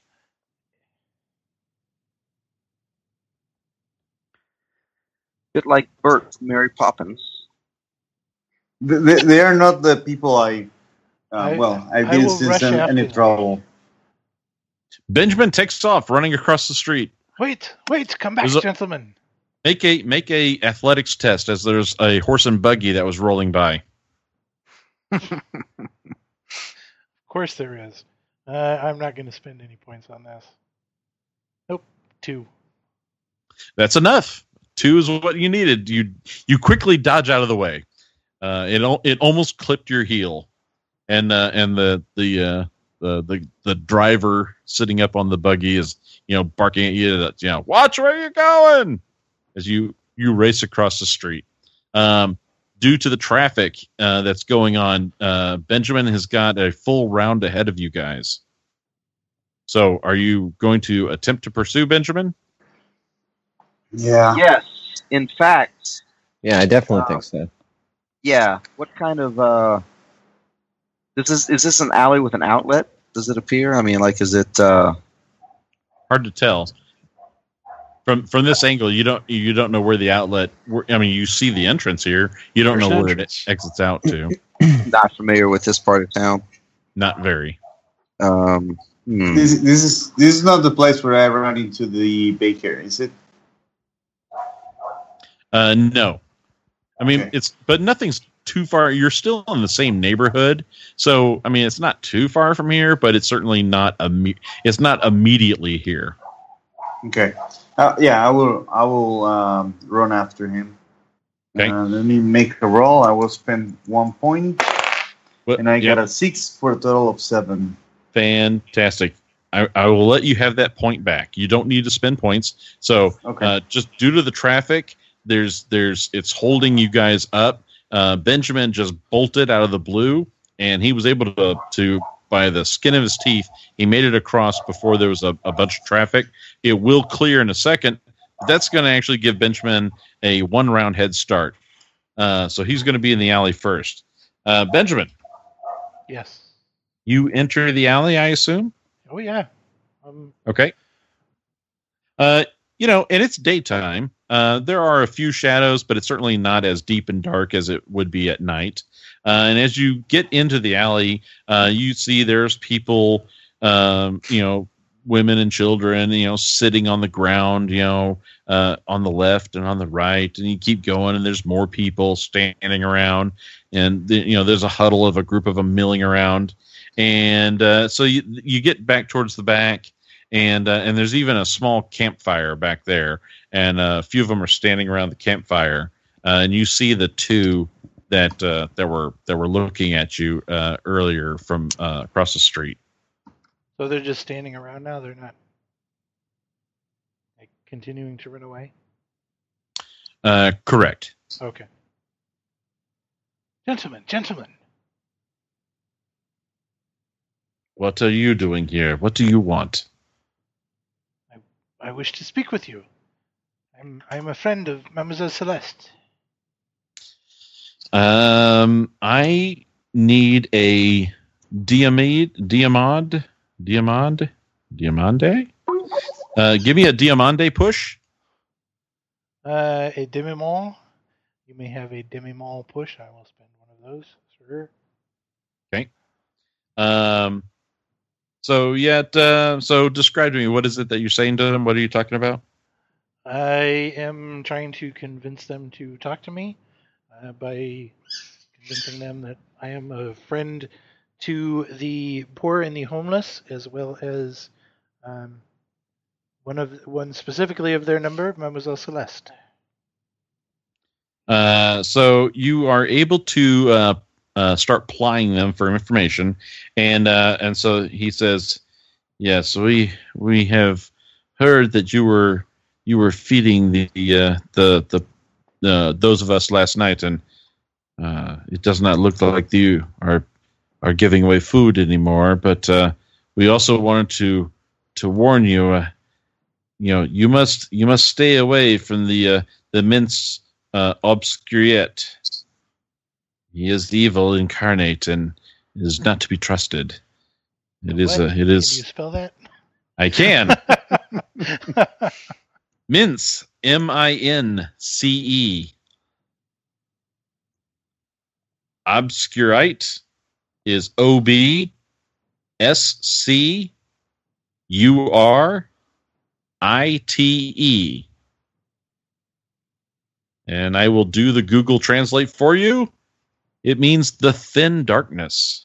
Bit like Bert from Mary Poppins. They are not the people I I didn't will see rush them after any them. trouble. Benjamin takes off running across the street. Wait, come back, There's a- gentlemen. Make a athletics test as there's a horse and buggy that was rolling by. Of course there is. I'm not going to spend any points on this. Nope, 2. That's enough. 2 is what you needed. You quickly dodge out of the way. It almost clipped your heel, and the driver sitting up on the buggy is barking at you. Watch where you're going, as you race across the street. Due to the traffic that's going on, Benjamin has got a full round ahead of you guys. So, are you going to attempt to pursue Benjamin? Yeah. Yes, in fact, Yeah, I definitely think so. yeah. What kind of is this an alley with an outlet? Does it appear? I mean, like, is it? Hard to tell. From this angle, you don't know where the outlet. You see the entrance here. You don't There's know an where entrance. it exits out to. Not familiar with this part of town. Not very. This is not the place where I run into the baker, is it? No. Okay. But nothing's too far. You're still in the same neighborhood, so it's not too far from here, but it's certainly not. It's not immediately here. Okay. Yeah, I will run after him. Okay. Let me make a roll. I will spend 1 point, and I got Yep. a 6 for a total of 7. Fantastic. I will let you have that point back. You don't need to spend points. So Okay. just due to the traffic, it's holding you guys up. Benjamin just bolted out of the blue, and he was able to by the skin of his teeth, he made it across before there was a bunch of traffic. It will clear in a second. That's going to actually give Benjamin a 1-round head start. So he's going to be in the alley first. Benjamin, Yes. you enter the alley, I assume? Oh, yeah. Okay. And it's daytime. There are a few shadows, but it's certainly not as deep and dark as it would be at night. And as you get into the alley, you see there's people, women and children, sitting on the ground, on the left and on the right, and you keep going, and there's more people standing around, and there's a huddle of a group of them milling around, and so you get back towards the back, and there's even a small campfire back there, and a few of them are standing around the campfire, and you see the two that were looking at you earlier from across the street. So they're just standing around now. They're not continuing to run away. Correct. Okay. Gentlemen. What are you doing here? What do you want? I wish to speak with you. I'm a friend of Mademoiselle Celeste. I need a Diamande. Give me a Diamande push. A demi-mole. You may have a demi-mole push. I will spend one of those, sir. Okay. So describe to me, what is it that you're saying to them? What are you talking about? I am trying to convince them to talk to me by convincing them that I am a friend to the poor and the homeless, as well as one specifically of their number, Mademoiselle Celeste. So you are able to start plying them for information, and so he says, "Yes, we have heard that you were feeding the those of us last night, and it does not look like you are giving away food anymore. But we also wanted to warn you. You must stay away from the mince obscurite. He is evil incarnate and is not to be trusted. It is. Can you spell that? I can. Mince, M-I-N-C-E. Obscurite is O-B-S-C-U-R-I-T-E. And I will do the Google Translate for you. It means the thin darkness.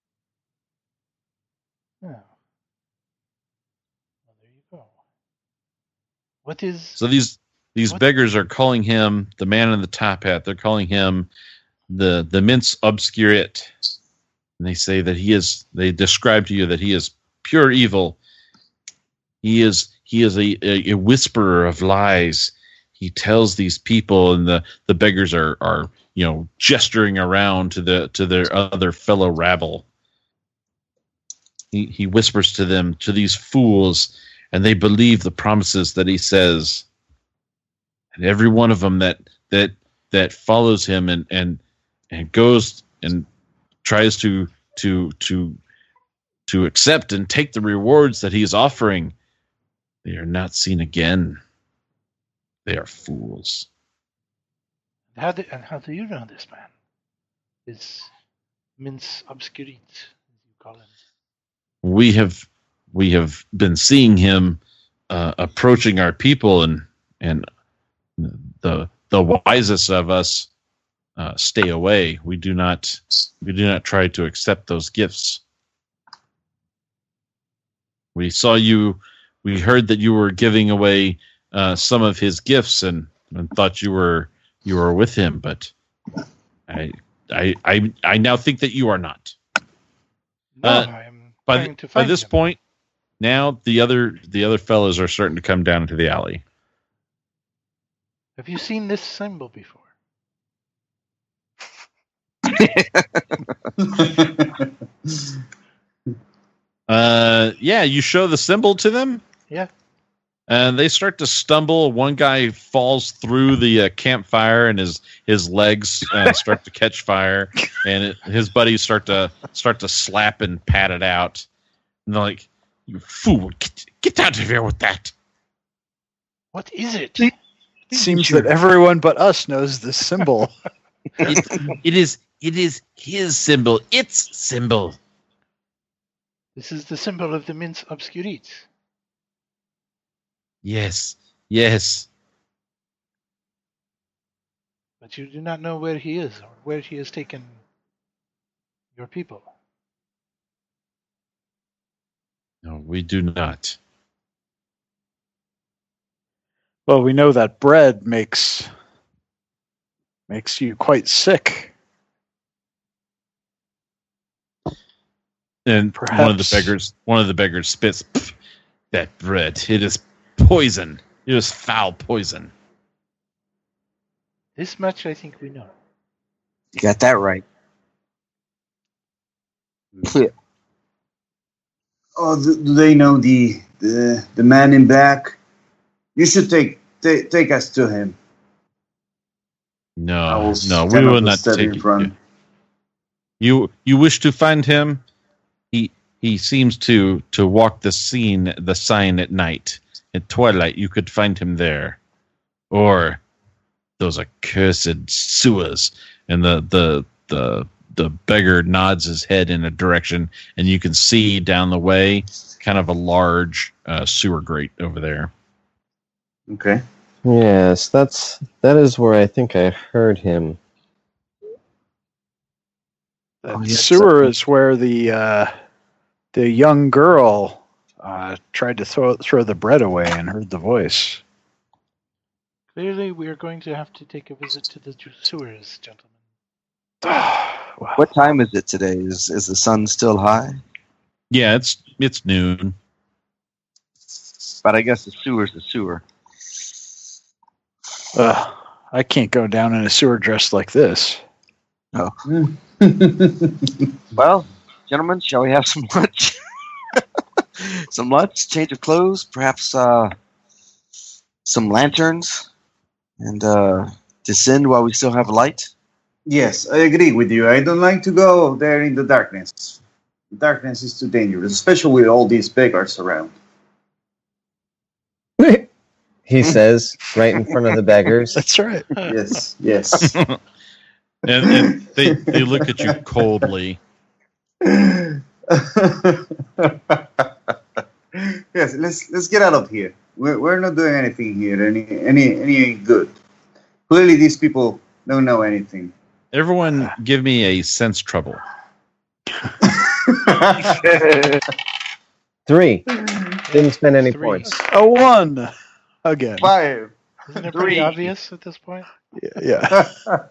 Oh. Well, there you go. What is... So these beggars are calling him the man in the top hat. They're calling him the mince obscurite. And they say that they describe to you that he is pure evil. He is a whisperer of lies. He tells these people, and the beggars are gesturing around to their other fellow rabble. He whispers to them, to these fools, and they believe the promises that he says. And every one of them that follows him and goes and tries to accept and take the rewards that he is offering, they are not seen again. They are fools. How do you know this man? This mince obscurite, as you call him. We have been seeing him approaching our people, and the wisest of us stay away. We do not try to accept those gifts. We saw you. We heard that you were giving away some of his gifts, and thought you were with him. But I now think that you are not. No, I'm trying to find by this him. point, now the other fellows are starting to come down into the alley. Have you seen this symbol before? Yeah, you show the symbol to them. Yeah. And they start to stumble. One guy falls through the campfire, and his legs start to catch fire. And his buddies start to slap and pat it out. And they're like, "You fool! Get out of here with that!" What is it? It seems that everyone but us knows this symbol. It is his symbol. Its symbol. This is the symbol of the mince obscurite. Yes, yes. But you do not know where he is or where he has taken your people. No, we do not. Well, we know that bread makes you quite sick. And Perhaps. one of the beggars spits. "Pff, that bread, it is poison. It is foul poison." This much I think we know. You got that right. Oh, do they know the man in black? You should take us to him. I No, will no, we stand will up not and step take in front. you. You wish to find him? He seems to walk the sign at night. At twilight, you could find him there, or those accursed sewers. And the beggar nods his head in a direction, and you can see down the way kind of a large sewer grate over there. Okay. Yes, that is where I think I heard him. That Oh, yes, sewer is where the young girl tried to throw the bread away and heard the voice. Clearly, we are going to have to take a visit to the sewers, gentlemen. Well, What time is it today? Is the sun still high? Yeah, it's noon. But I guess the sewer's the sewer. I can't go down in a sewer dressed like this. Well, gentlemen, shall we have some lunch? Some lunch, change of clothes, perhaps some lanterns, and descend while we still have light? Yes, I agree with you. I don't like to go there in the darkness. The darkness is too dangerous, especially with all these beggars around. He says, right in front of the beggars. That's right. Yes, yes. And they look at you coldly. Yes, let's get out of here. We're not doing anything here, any good. Clearly, these people don't know anything. Everyone, give me a sense trouble. 3. Didn't spend any 3. points. A 1 again. 5. Isn't it pretty 3. obvious at this point? Yeah.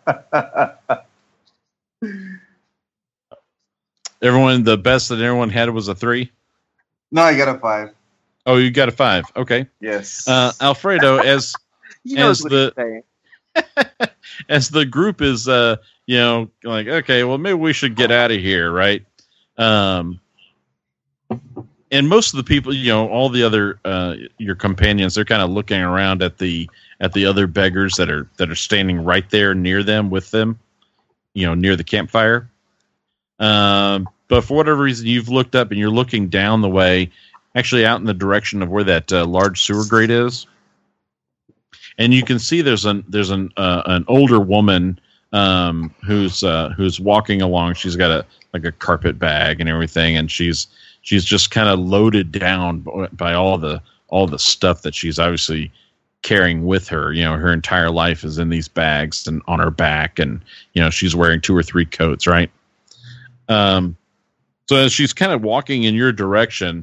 Everyone, the best that everyone had was a 3. No, I got a 5. Oh, you got a 5. Okay. Yes. Alfredo, as He knows As what the- he's saying. as the group is like, okay, well, maybe we should get out of here, right? And most of the people, all the other your companions, they're kind of looking around at the other beggars that are standing right there near them with them, near the campfire. But for whatever reason, you've looked up and you're looking down the way, actually out in the direction of where that large sewer grate is. And you can see there's an older woman who's walking along. She's got a carpet bag and everything, and she's just kind of loaded down by all the stuff that she's obviously carrying with her. Her entire life is in these bags and on her back, and she's wearing 2 or 3 coats, right? So as she's kind of walking in your direction,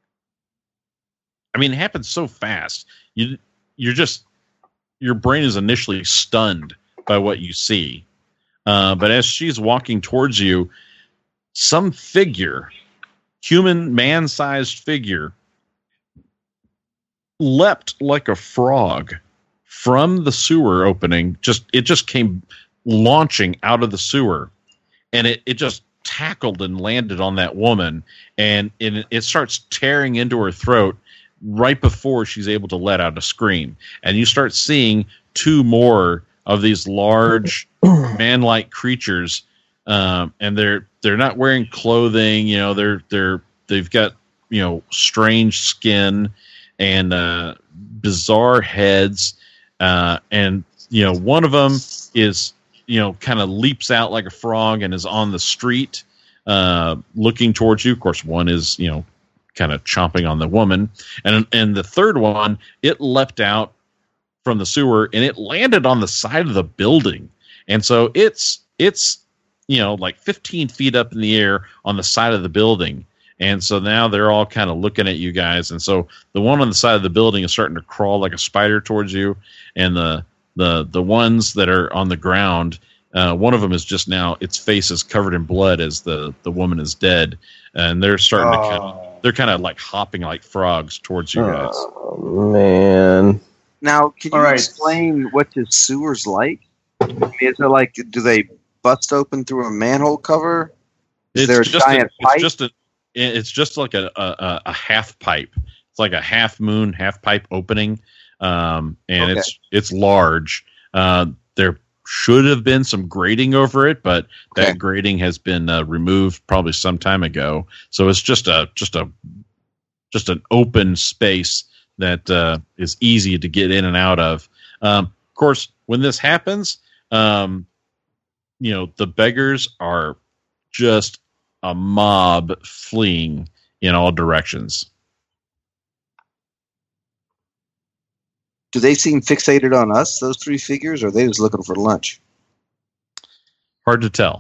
I mean, it happens so fast. Your brain is initially stunned by what you see. But as she's walking towards you, some figure, human man-sized figure, leapt like a frog from the sewer opening. It just came launching out of the sewer, and it just tackled and landed on that woman, and it starts tearing into her throat right before she's able to let out a scream. And you start seeing 2 more of these large man-like creatures, and they're not wearing clothing. They've got strange skin and bizarre heads, and one of them is kind of leaps out like a frog and is on the street looking towards you. Of course, one is kind of chomping on the woman. And the third one, it leapt out from the sewer and it landed on the side of the building. And so it's like 15 feet up in the air on the side of the building. And so now they're all kind of looking at you guys. And so the one on the side of the building is starting to crawl like a spider towards you. And the ones that are on the ground, one of them is just now, its face is covered in blood as the woman is dead. And they're starting they're kind of like hopping like frogs towards you guys. Oh, man. Now, can you explain what the sewer's like? I mean, is it like, do they bust open through a manhole cover? Is there a giant pipe? It's just like a half pipe. It's like a half moon, half pipe opening, and it's large. There should have been some grating over it, but that grating has been removed probably some time ago. So it's just an open space that is easy to get in and out of. Of course, when this happens, the beggars are just a mob fleeing in all directions. Do they seem fixated on us, those three figures, or are they just looking for lunch? Hard to tell.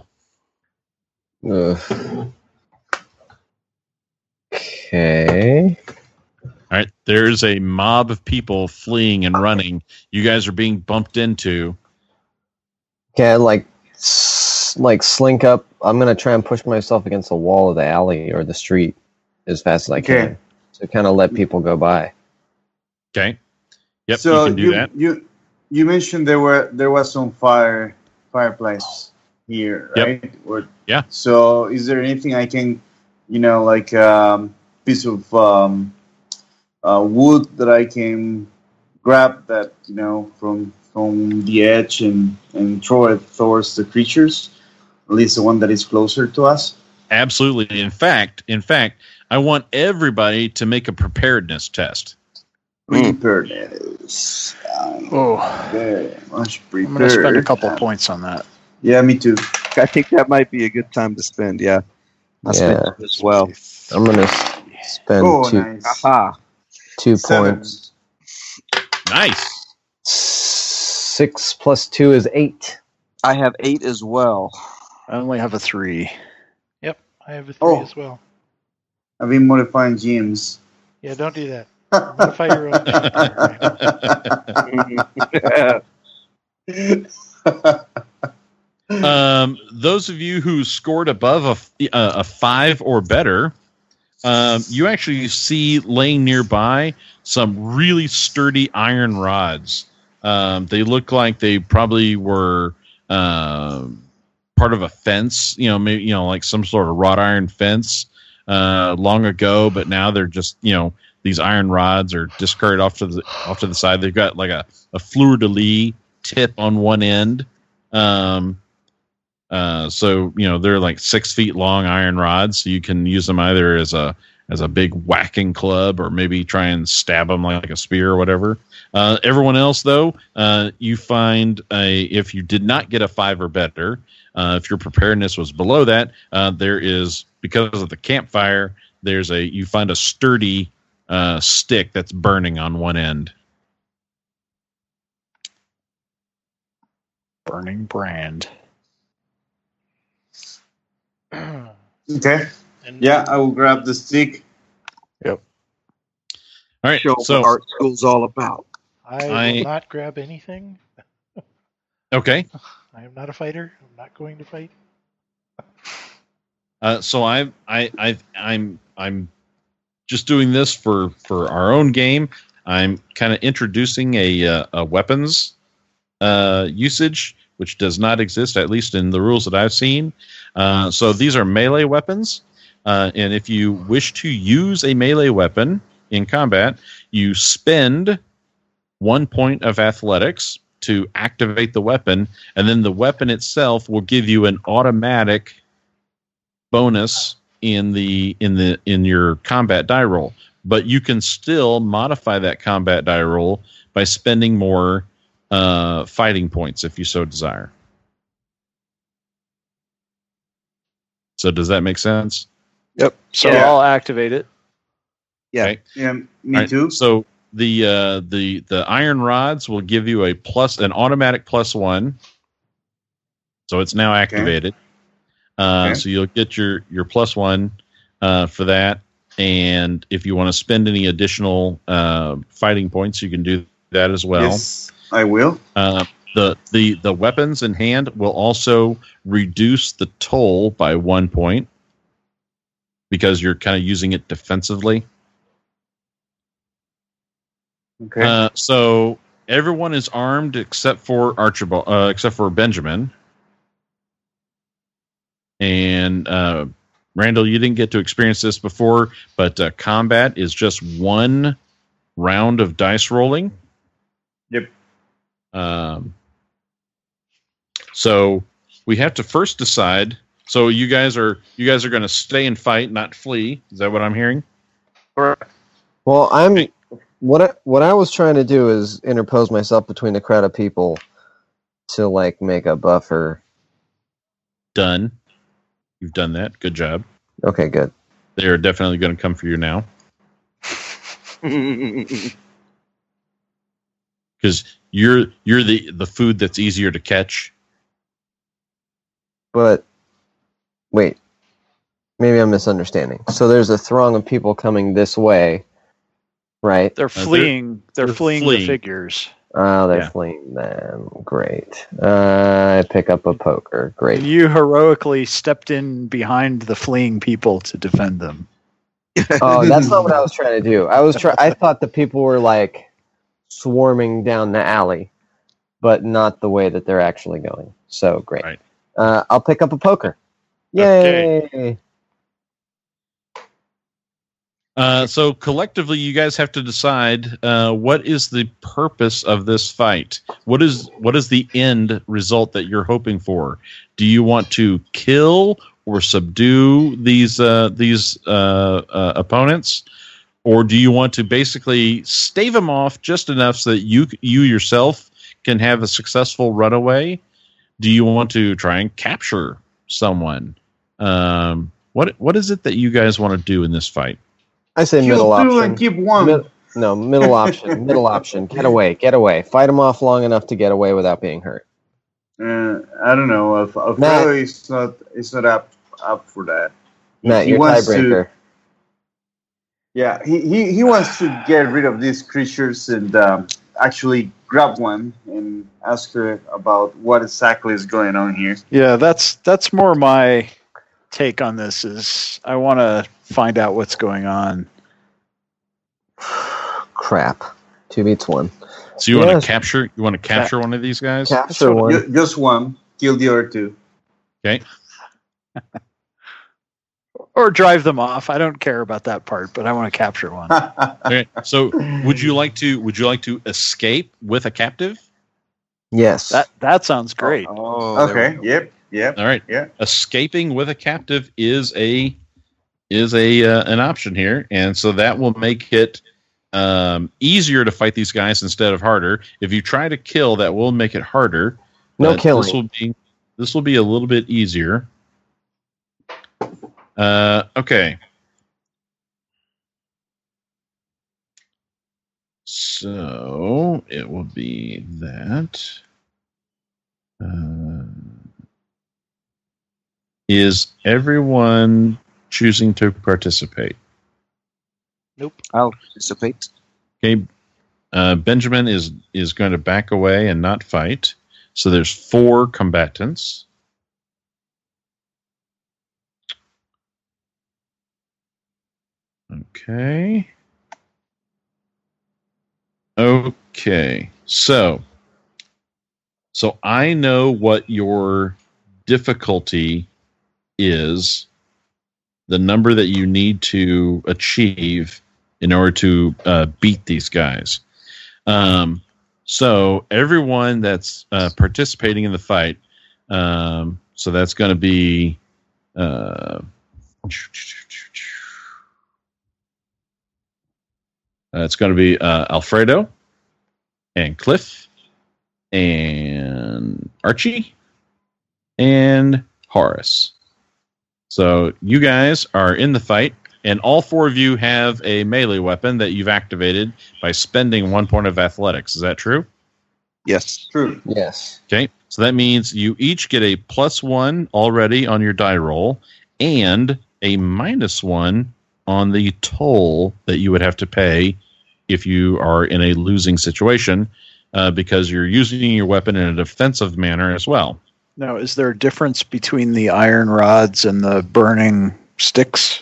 Okay. All right, there's a mob of people fleeing and running. You guys are being bumped into. Okay, like slink up. I'm gonna try and push myself against the wall of the alley or the street as fast as I can to kind of let people go by. Okay. Yep. So you can do that. You mentioned there was some fireplace here, right? Yep. Yeah. So is there anything I can, like piece of wood that I can grab that from the edge and throw it towards the creatures, at least the one that is closer to us? Absolutely. In fact, I want everybody to make a preparedness test. Preparedness. Very much prepared. I'm going to spend a couple points on that. Yeah, me too. I think that might be a good time to spend. Yeah, I'll spend it as well. I'm gonna spend nice. 2 7. points. Nice. 6 plus 2 is 8. I have 8 as well. I only have a 3. Yep, I have a 3 as well. I've been modifying gems. Yeah, don't do that. Modify your own. Those of you who scored above a 5 or better, you actually see laying nearby some really sturdy iron rods. They look like they probably were part of a fence, maybe like some sort of wrought iron fence long ago, but now they're just these iron rods are discarded off to the side. They've got like a fleur-de-lis tip on one end. So they're like 6 feet long iron rods. So you can use them either as a big whacking club or maybe try and stab them like a spear or whatever. Everyone else, though, you find if you did not get a 5 or better, if your preparedness was below that, there is, because of the campfire, you find a sturdy stick that's burning on one end. Burning brand. Okay. Yeah, I will grab the stick. Yep. All right. Show So what art school's all about. I will not grab anything. Okay. I am not a fighter. I'm not going to fight. So I'm just doing this for our own game. I'm kind of introducing a weapons usage, which does not exist, at least in the rules that I've seen. So these are melee weapons. And if you wish to use a melee weapon in combat, you spend 1 point of athletics to activate the weapon, and then the weapon itself will give you an automatic bonus in your combat die roll. But you can still modify that combat die roll by spending more fighting points if you so desire. So does that make sense? Yep. So Yeah. I'll activate it. Yeah. Okay. Yeah, me All right, too. So the iron rods will give you an automatic +1. So it's now activated. Okay. So you'll get your +1 for that. And if you want to spend any additional fighting points, you can do that as well. Yes, I will. The weapons in hand will also reduce the toll by 1 point because you're kind of using it defensively. Okay. So everyone is armed except for Archibald, except for Benjamin. And Randall, you didn't get to experience this before, but combat is just one round of dice rolling. Yep. So we have to first decide. So you guys are going to stay and fight, not flee. Is that what I'm hearing? Well, what I was trying to do is interpose myself between the crowd of people to like make a buffer. Done. You've done that. Good job. Okay, good. They're definitely going to come for you now because you're the food that's easier to catch. But wait, maybe I'm misunderstanding. So there's a throng of people coming this way, right? They're fleeing. They're fleeing the figures. Oh, they're fleeing them. Great. I pick up a poker. Great. And you heroically stepped in behind the fleeing people to defend them. Oh, that's not what I was trying to do. I thought the people were like swarming down the alley, but not the way that they're actually going. So great. Right. I'll pick up a poker. Yay! Okay. So collectively, you guys have to decide what is the purpose of this fight. What is the end result that you're hoping for? Do you want to kill or subdue these opponents, or do you want to basically stave them off just enough so that you yourself can have a successful runaway? Do you want to try and capture someone? What is it that you guys want to do in this fight? I say Kill middle two option. and keep one. Middle option. Middle option. Get away. Fight them off long enough to get away without being hurt. I don't know. Alfredo is not up for that. Matt, He you're wants tiebreaker. Yeah, he wants to get rid of these creatures and actually grab one and ask her about what exactly is going on here. Yeah, that's more my take on this. Is I want to find out what's going on. Crap. 2 beats 1. So you want to capture? You want to capture one of these guys? Capture one. Just one. Kill the other two. Okay. Or drive them off. I don't care about that part, but I want to capture one. Okay. So would you like to escape with a captive? Yes. That sounds great. Oh, Okay. Yep. All right. Yeah. Escaping with a captive is an option here, and so that will make it easier to fight these guys instead of harder. If you try to kill, that will make it harder. No but killing. This will be a little bit easier. Okay. So it will be that. Is everyone choosing to participate? Nope. I'll participate. Okay. Benjamin is going to back away and not fight. So there's 4 combatants. Okay. Okay. So I know what your difficulty is, the number that you need to achieve in order to beat these guys. So everyone that's participating in the fight, so that's going to be it's going to be Alfredo and Cliff and Archie and Horace. So you guys are in the fight, And all 4 of you have a melee weapon that you've activated by spending 1 point of athletics. Is that true? Yes. True. Yes. Okay. So that means you each get a +1 already on your die roll and a -1 on the toll that you would have to pay if you are in a losing situation because you're using your weapon in a defensive manner as well. Now, is there a difference between the iron rods and the burning sticks?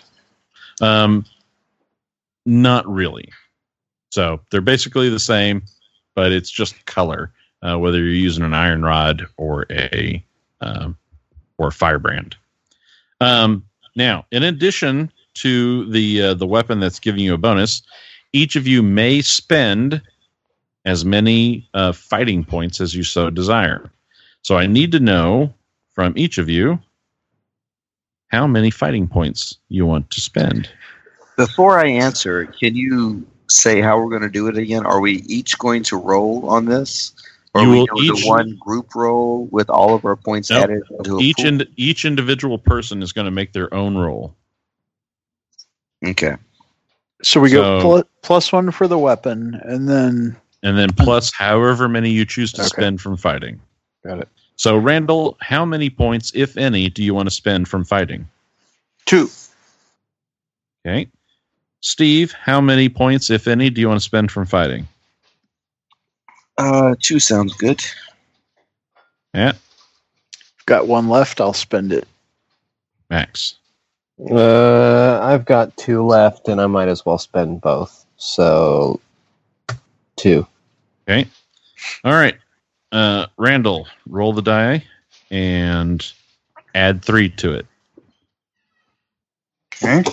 Not really. So they're basically the same, but it's just color, whether you're using an iron rod or a firebrand. Now, in addition to the weapon that's giving you a bonus, each of you may spend as many fighting points as you so desire. So I need to know from each of you how many fighting points you want to spend. Before I answer, can you say how we're going to do it again? Are we each going to roll on this? Or You are we will doing each- one group roll with all of our points Nope. added into a pool? Each individual person is going to make their own roll. Okay. So we So- go +1 for the weapon, and then And then plus however many you choose to Okay. spend from fighting. got it. So, Randall, how many points, if any, do you want to spend from fighting? 2. Okay. Steve, how many points, if any, do you want to spend from fighting? 2 sounds good. Matt, Got 1 left. I'll spend it. Max. I've got 2 left, and I might as well spend both. So, 2. Okay. All right. Randall, roll the die and add 3 to it. Okay.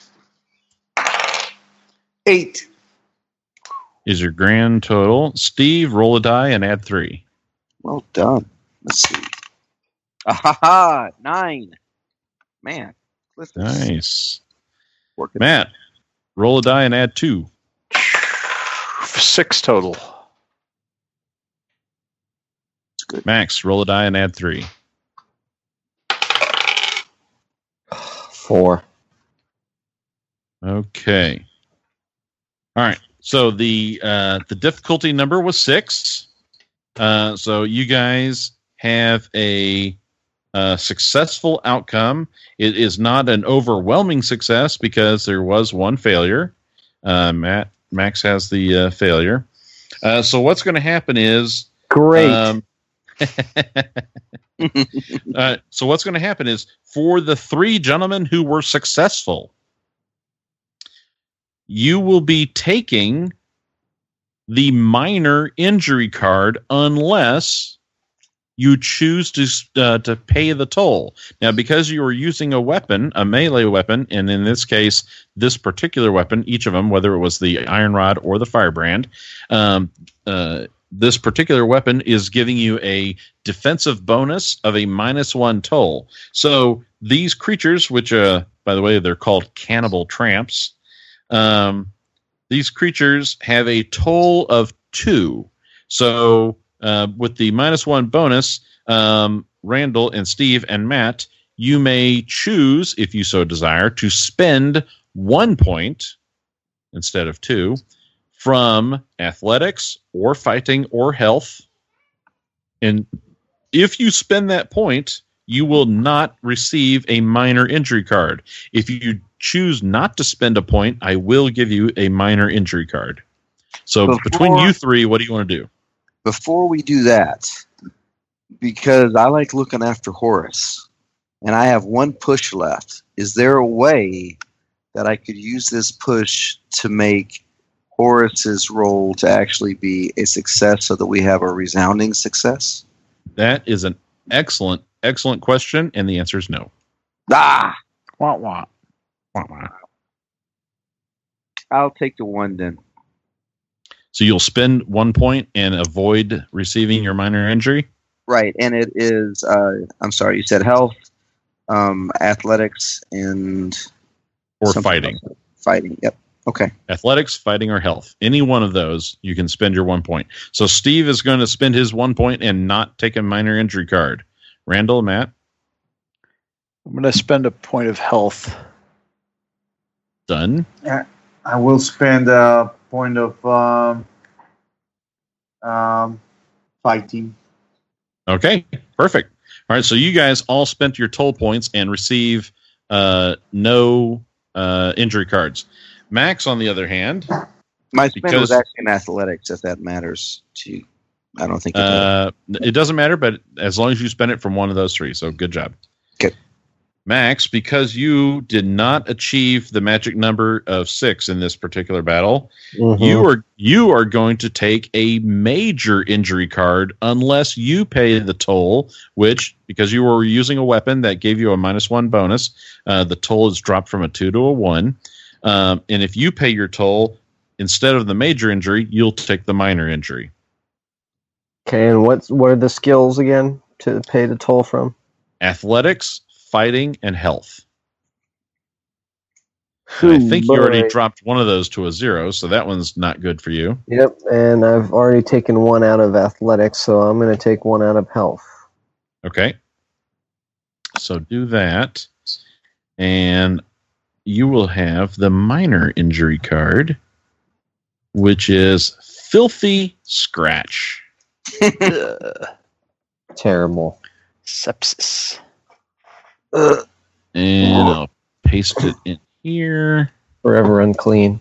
8. Is your grand total. Steve, roll a die and add 3. Well done. Let's see. Ahaha! 9. Man. Cliff is Nice. working. Matt, roll a die and add 2. 6 total. Max, roll a die and add 3. 4. Okay. All right. So the difficulty number was 6. So you guys have a successful outcome. It is not an overwhelming success because there was 1 failure. Max has the failure. So what's going to happen is Great. So what's going to happen is for the 3 gentlemen who were successful, you will be taking the minor injury card unless you choose to pay the toll. Now, because you are using a weapon, a melee weapon, and in this case, this particular weapon, each of them, whether it was the iron rod or the firebrand, this particular weapon is giving you a defensive bonus of a -1 toll. So these creatures, which, by the way, they're called cannibal tramps, these creatures have a toll of 2. So with the -1 bonus, Randall and Steve and Matt, you may choose, if you so desire, to spend 1 point instead of 2 from athletics or fighting or health. And if you spend that point, you will not receive a minor injury card. If you choose not to spend a point, I will give you a minor injury card. So between you 3, what do you want to do? Before we do that, because I like looking after Horace, and I have 1 push left, is there a way that I could use this push to make Horace's roll to actually be a success so that we have a resounding success? That is an excellent question, and the answer is no. Ah! Wah, wah. I'll take the 1 then. So you'll spend 1 point and avoid receiving your minor injury? Right, and it is, I'm sorry, you said health, athletics, and... Or something fighting. else. Fighting, yep. Okay. Athletics, fighting, or health. Any one of those, you can spend your 1 point. So Steve is going to spend his 1 point and not take a minor injury card. Randall, Matt? I'm going to spend a point of health. Done. I will spend a point of fighting. Okay, perfect. All right, so you guys all spent your toll points and receive no injury cards. Max, on the other hand, My spin because was actually in athletics, if that matters to you. I don't think it does. it doesn't matter, but as long as you spend it from one of those three, so good job. Okay. Max, because you did not achieve the magic number of 6 in this particular battle, you are going to take a major injury card unless you pay the toll, which, because you were using a weapon that gave you a -1 bonus, the toll is dropped from a 2 to a 1. And if you pay your toll, instead of the major injury, you'll take the minor injury. Okay, and what are the skills again to pay the toll from? Athletics, fighting, and health. I think you already dropped one of those to a 0, so that one's not good for you. Yep, and I've already taken 1 out of athletics, so I'm going to take 1 out of health. Okay. So do that, and you will have the minor injury card, which is Filthy Scratch. Terrible. Sepsis. And I'll paste it in here. Forever unclean.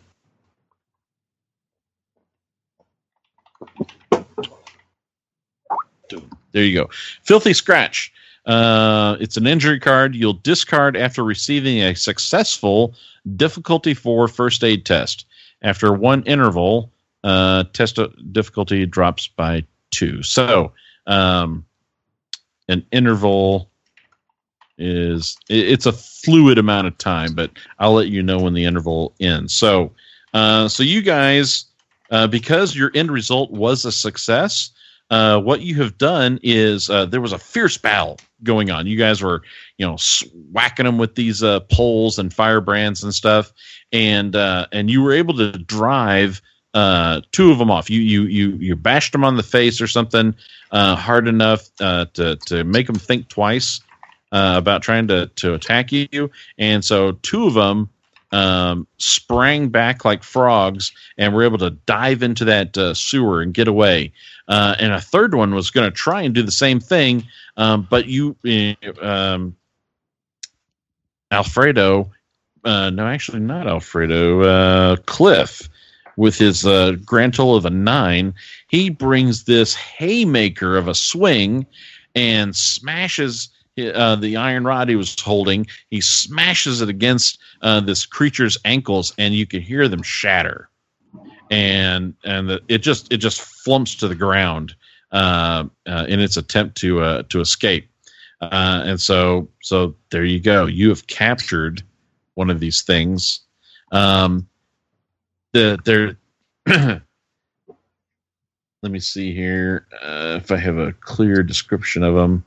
There you go. Filthy Scratch. It's an injury card you'll discard after receiving a successful difficulty 4 first aid test. After one interval, test difficulty drops by 2. So, an interval it's a fluid amount of time, but I'll let you know when the interval ends. So you guys, because your end result was a success, what you have done is there was a fierce battle going on. You guys were, whacking them with these poles and firebrands and stuff, and you were able to drive 2 of them off. You bashed them on the face or something hard enough to make them think twice about trying to attack you, and so 2 of them sprang back like frogs and were able to dive into that sewer and get away. And a third one was going to try and do the same thing, but Alfredo, no, actually not Alfredo, Cliff, with his grand total of a 9, he brings this haymaker of a swing and smashes the iron rod he was holding. He smashes it against this creature's ankles, and you can hear them shatter. And it just flumps to the ground in its attempt to escape. And so there you go. You have captured one of these things. Let me see here if I have a clear description of them.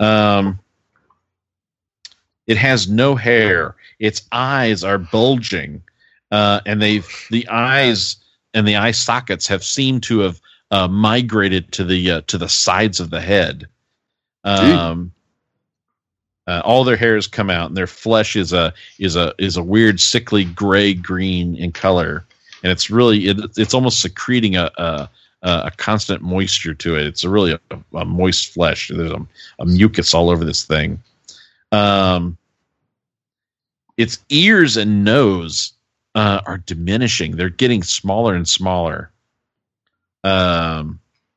It has no hair. Its eyes are bulging, and the eyes and the eye sockets have seemed to have migrated to the sides of the head. All their hairs come out, and their flesh is a weird, sickly gray green in color, and it's almost secreting a constant moisture to it. It's really a moist flesh. There's a mucus all over this thing. Its ears and nose are diminishing. They're getting smaller and smaller. The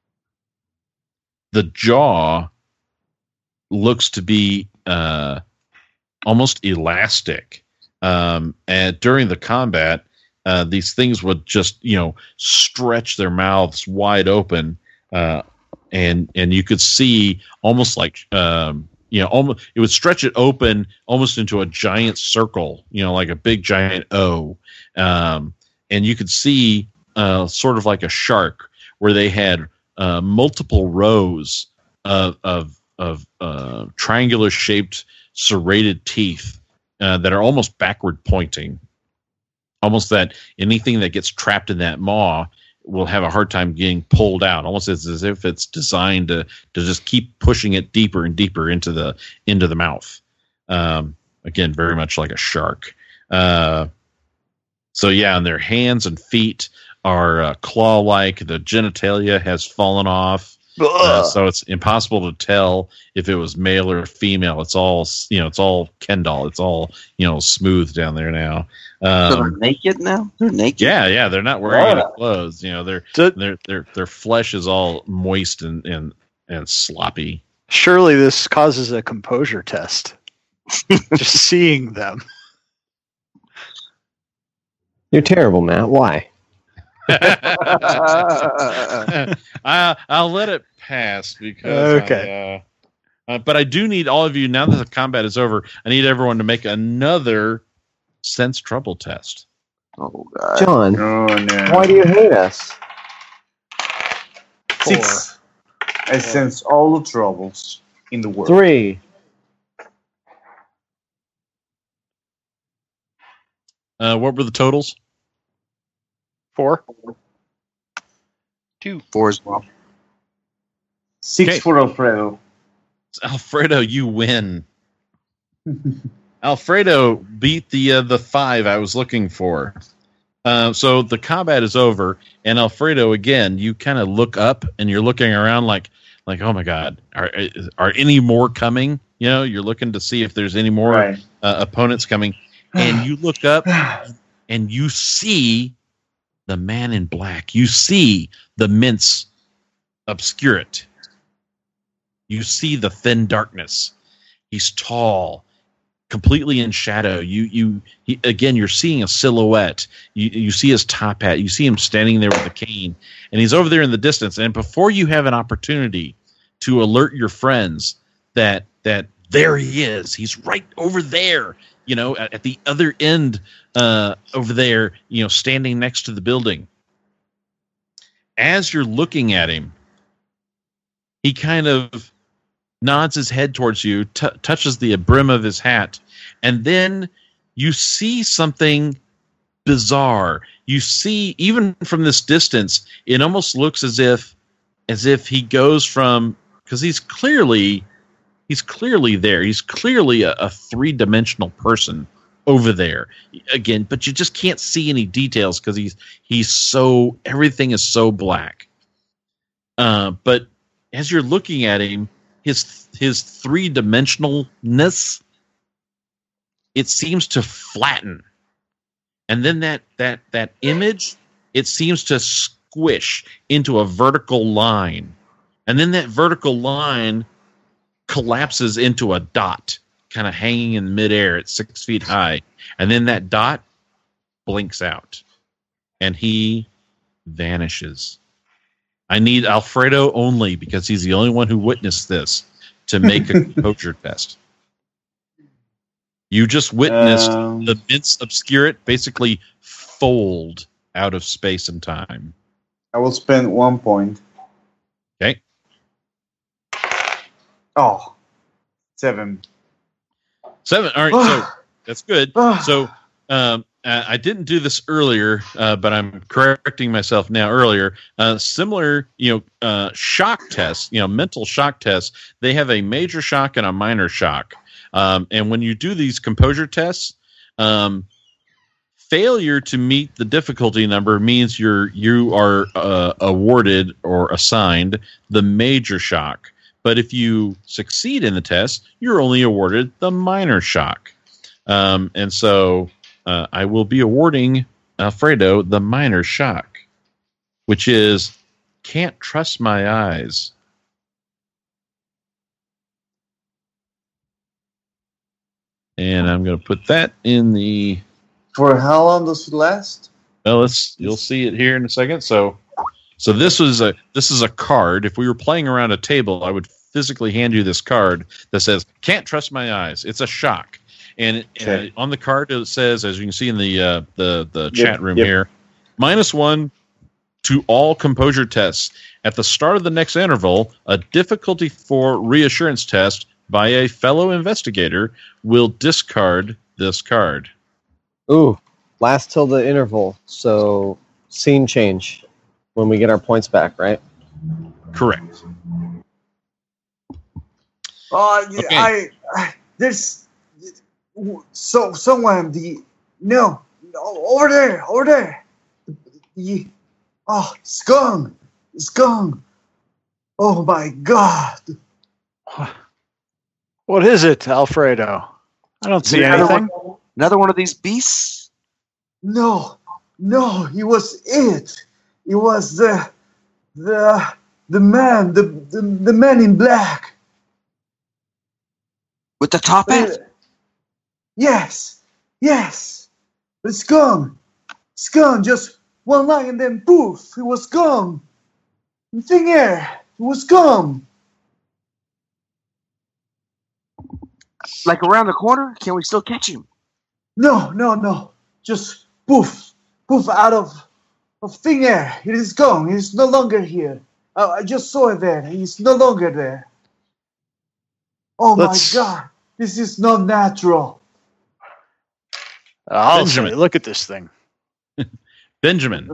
jaw looks to be almost elastic. And during the combat, these things would just, stretch their mouths wide open, and you could see almost like almost, it would stretch it open almost into a giant circle, like a big giant O. And you could see sort of like a shark, where they had multiple rows of triangular shaped serrated teeth that are almost backward pointing. Almost that anything that gets trapped in that maw will have a hard time getting pulled out, almost as if it's designed to just keep pushing it deeper and deeper into the mouth. Again, very much like a shark. So yeah, and their hands and feet are claw-like. The genitalia has fallen off, so it's impossible to tell if it was male or female. It's all it's all Ken doll. It's all smooth down there now. So they're naked now. They're naked. Yeah, they're not wearing any clothes. Their flesh is all moist and sloppy. Surely this causes a composure test. Just seeing them. You're terrible, Matt. Why? I'll let it pass because okay. But I do need all of you, now that the combat is over, I need everyone to make another sense trouble test. Oh God, John, Oh no. why do you hate us? 6. I sense all the troubles in the world. 3. What were the totals? 4. 2. 4 as well. 6 Okay. for Alfredo. Alfredo, you win. Alfredo beat the 5 I was looking for. So the combat is over, and Alfredo, again, you kind of look up and you're looking around like, oh my God, are any more coming? You're looking to see if there's any more Right. opponents coming, and you look up and you see the man in black. You see the mince obscurate. You see the thin darkness. He's tall, completely in shadow. Again, you're seeing a silhouette. You see his top hat. You see him standing there with a cane, and he's over there in the distance. And before you have an opportunity to alert your friends that there he is, he's right over there. At the other end, over there, standing next to the building. As you're looking at him, he kind of nods his head towards you, touches the brim of his hat, and then you see something bizarre. You see, even from this distance, it almost looks as if he goes from, because he's clearly there. He's clearly a three-dimensional person over there. Again, but you just can't see any details because he's so, everything is so black. But as you're looking at him, his three-dimensionalness, it seems to flatten. And then that image, it seems to squish into a vertical line. And then that vertical line collapses into a dot, kind of hanging in midair at 6 feet high. And then that dot blinks out. And he vanishes. I need Alfredo only, because he's the only one who witnessed this, to make a composure test. You just witnessed the mince obscurate basically fold out of space and time. I will spend 1 point. Okay. Oh, 7. 7. All right, so that's good. So I didn't do this earlier, but I'm correcting myself now. Earlier, similar, shock tests, mental shock tests. They have a major shock and a minor shock. And when you do these composure tests, failure to meet the difficulty number means you are awarded or assigned the major shock. But if you succeed in the test, you're only awarded the minor shock. And so I will be awarding Alfredo the minor shock, which is can't trust my eyes. And I'm going to put that in the... For how long does it last? Well, you'll see it here in a second. So this is a card. If we were playing around a table, I would physically hand you this card that says "Can't trust my eyes." It's a shock, and on the card it says, as you can see in the chat room here, -1 to all composure tests. At the start of the next interval, a difficulty 4 reassurance test by a fellow investigator will discard this card. Ooh, last till the interval. So scene change when we get our points back, right? Correct. Okay. There's someone no, over there, over there. It's gone. It's gone. Oh my God. What is it, Alfredo? I don't see anything. Another one of these beasts? No, it was it. It was the man, the man in black. With the top hat? Yes. It's gone. It's gone. Just one line and then poof, it was gone. In thin air, it was gone. Like around the corner? Can we still catch him? No. Just poof out of thin air. It is gone. It is no longer here. I just saw it there. He's no longer there. Oh my God. This is not natural. I'll say, look at this thing. Benjamin,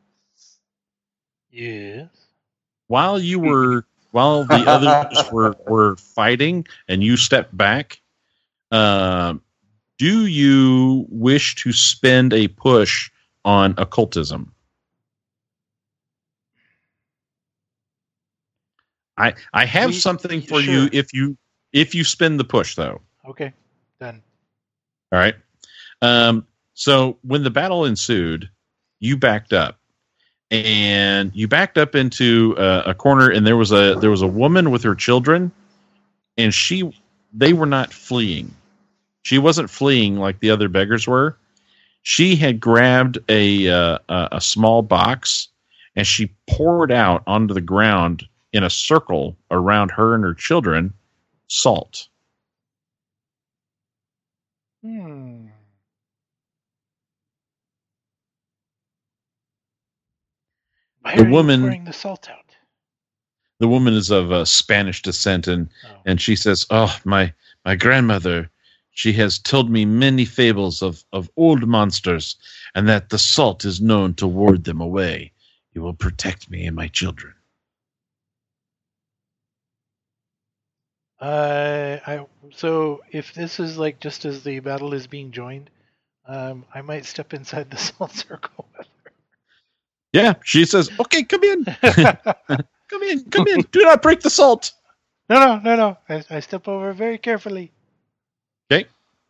Yes. while the others were fighting and you stepped back, do you wish to spend a push on occultism? I have something for you if you spend the push, though. Okay, done. All right. So when the battle ensued, you backed up, and you backed up into a corner, and there was a woman with her children, and they were not fleeing. She wasn't fleeing like the other beggars were. She had grabbed a small box, and she poured out onto the ground in a circle around her and her children salt. Why The are woman- you pouring the salt out? The woman is of Spanish descent, and she says, "Oh, my grandmother, she has told me many fables of old monsters, and that the salt is known to ward them away. You will protect me and my children." So if this is like just as the battle is being joined, I might step inside the salt circle with Yeah, she says, "Okay, come in, her. come in. Do not break the salt." No. I step over very carefully. Okay.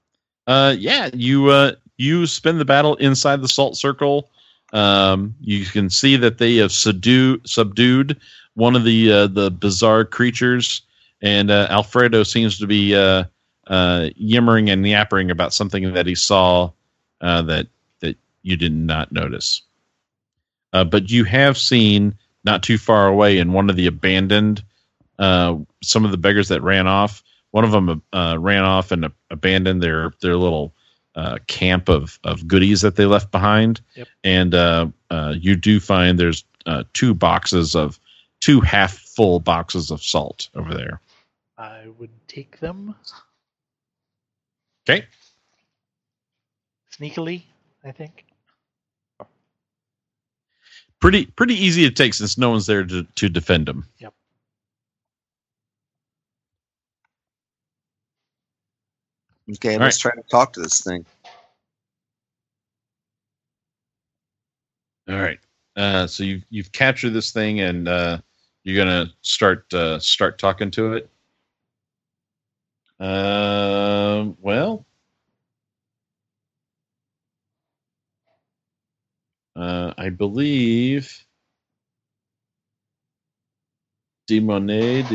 You spend the battle inside the salt circle. You can see that they have subdued one of the bizarre creatures, and Alfredo seems to be yimmering and yappering about something that he saw that you did not notice. But you have seen not too far away in one of the abandoned, some of the beggars that ran off. One of them ran off and abandoned their little camp of goodies that they left behind. Yep. And you do find there's two half full boxes of salt over there. I would take them Okay. sneakily, I think. Pretty easy to take since no one's there to defend them. Yep. Okay, All let's try to talk to this thing. All right. So you've captured this thing, and you're gonna start talking to it. Well, I believe Demonade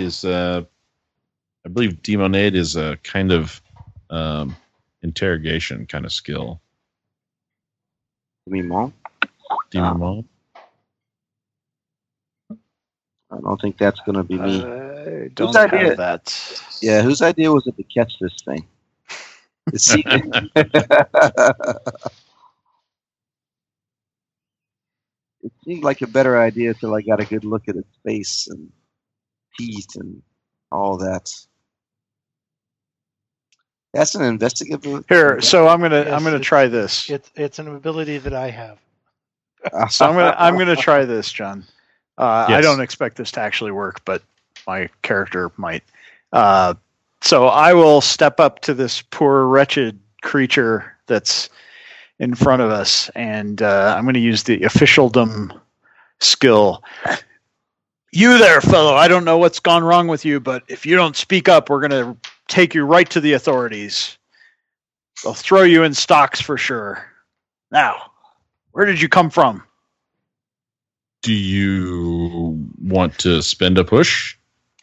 is a kind of interrogation kind of skill. You mean Mom? Demon. I don't think that's going to be me. I don't Whose idea? have that. Yeah, whose idea was it to catch this thing? It seemed like a better idea till I got a good look at its face and teeth and all that. That's an investigative. Here, so I'm gonna Yes, try this. It's an ability that I have. So I'm gonna try this, John. I Yes. don't expect this to actually work, but my character might. So I will step up to this poor wretched creature that's in front of us, and I'm going to use the officialdom skill. You there, fellow, I don't know what's gone wrong with you, but if you don't speak up, we're going to take you right to the authorities. They'll throw you in stocks for sure. Now, where did you come from? Do you want to spend a push?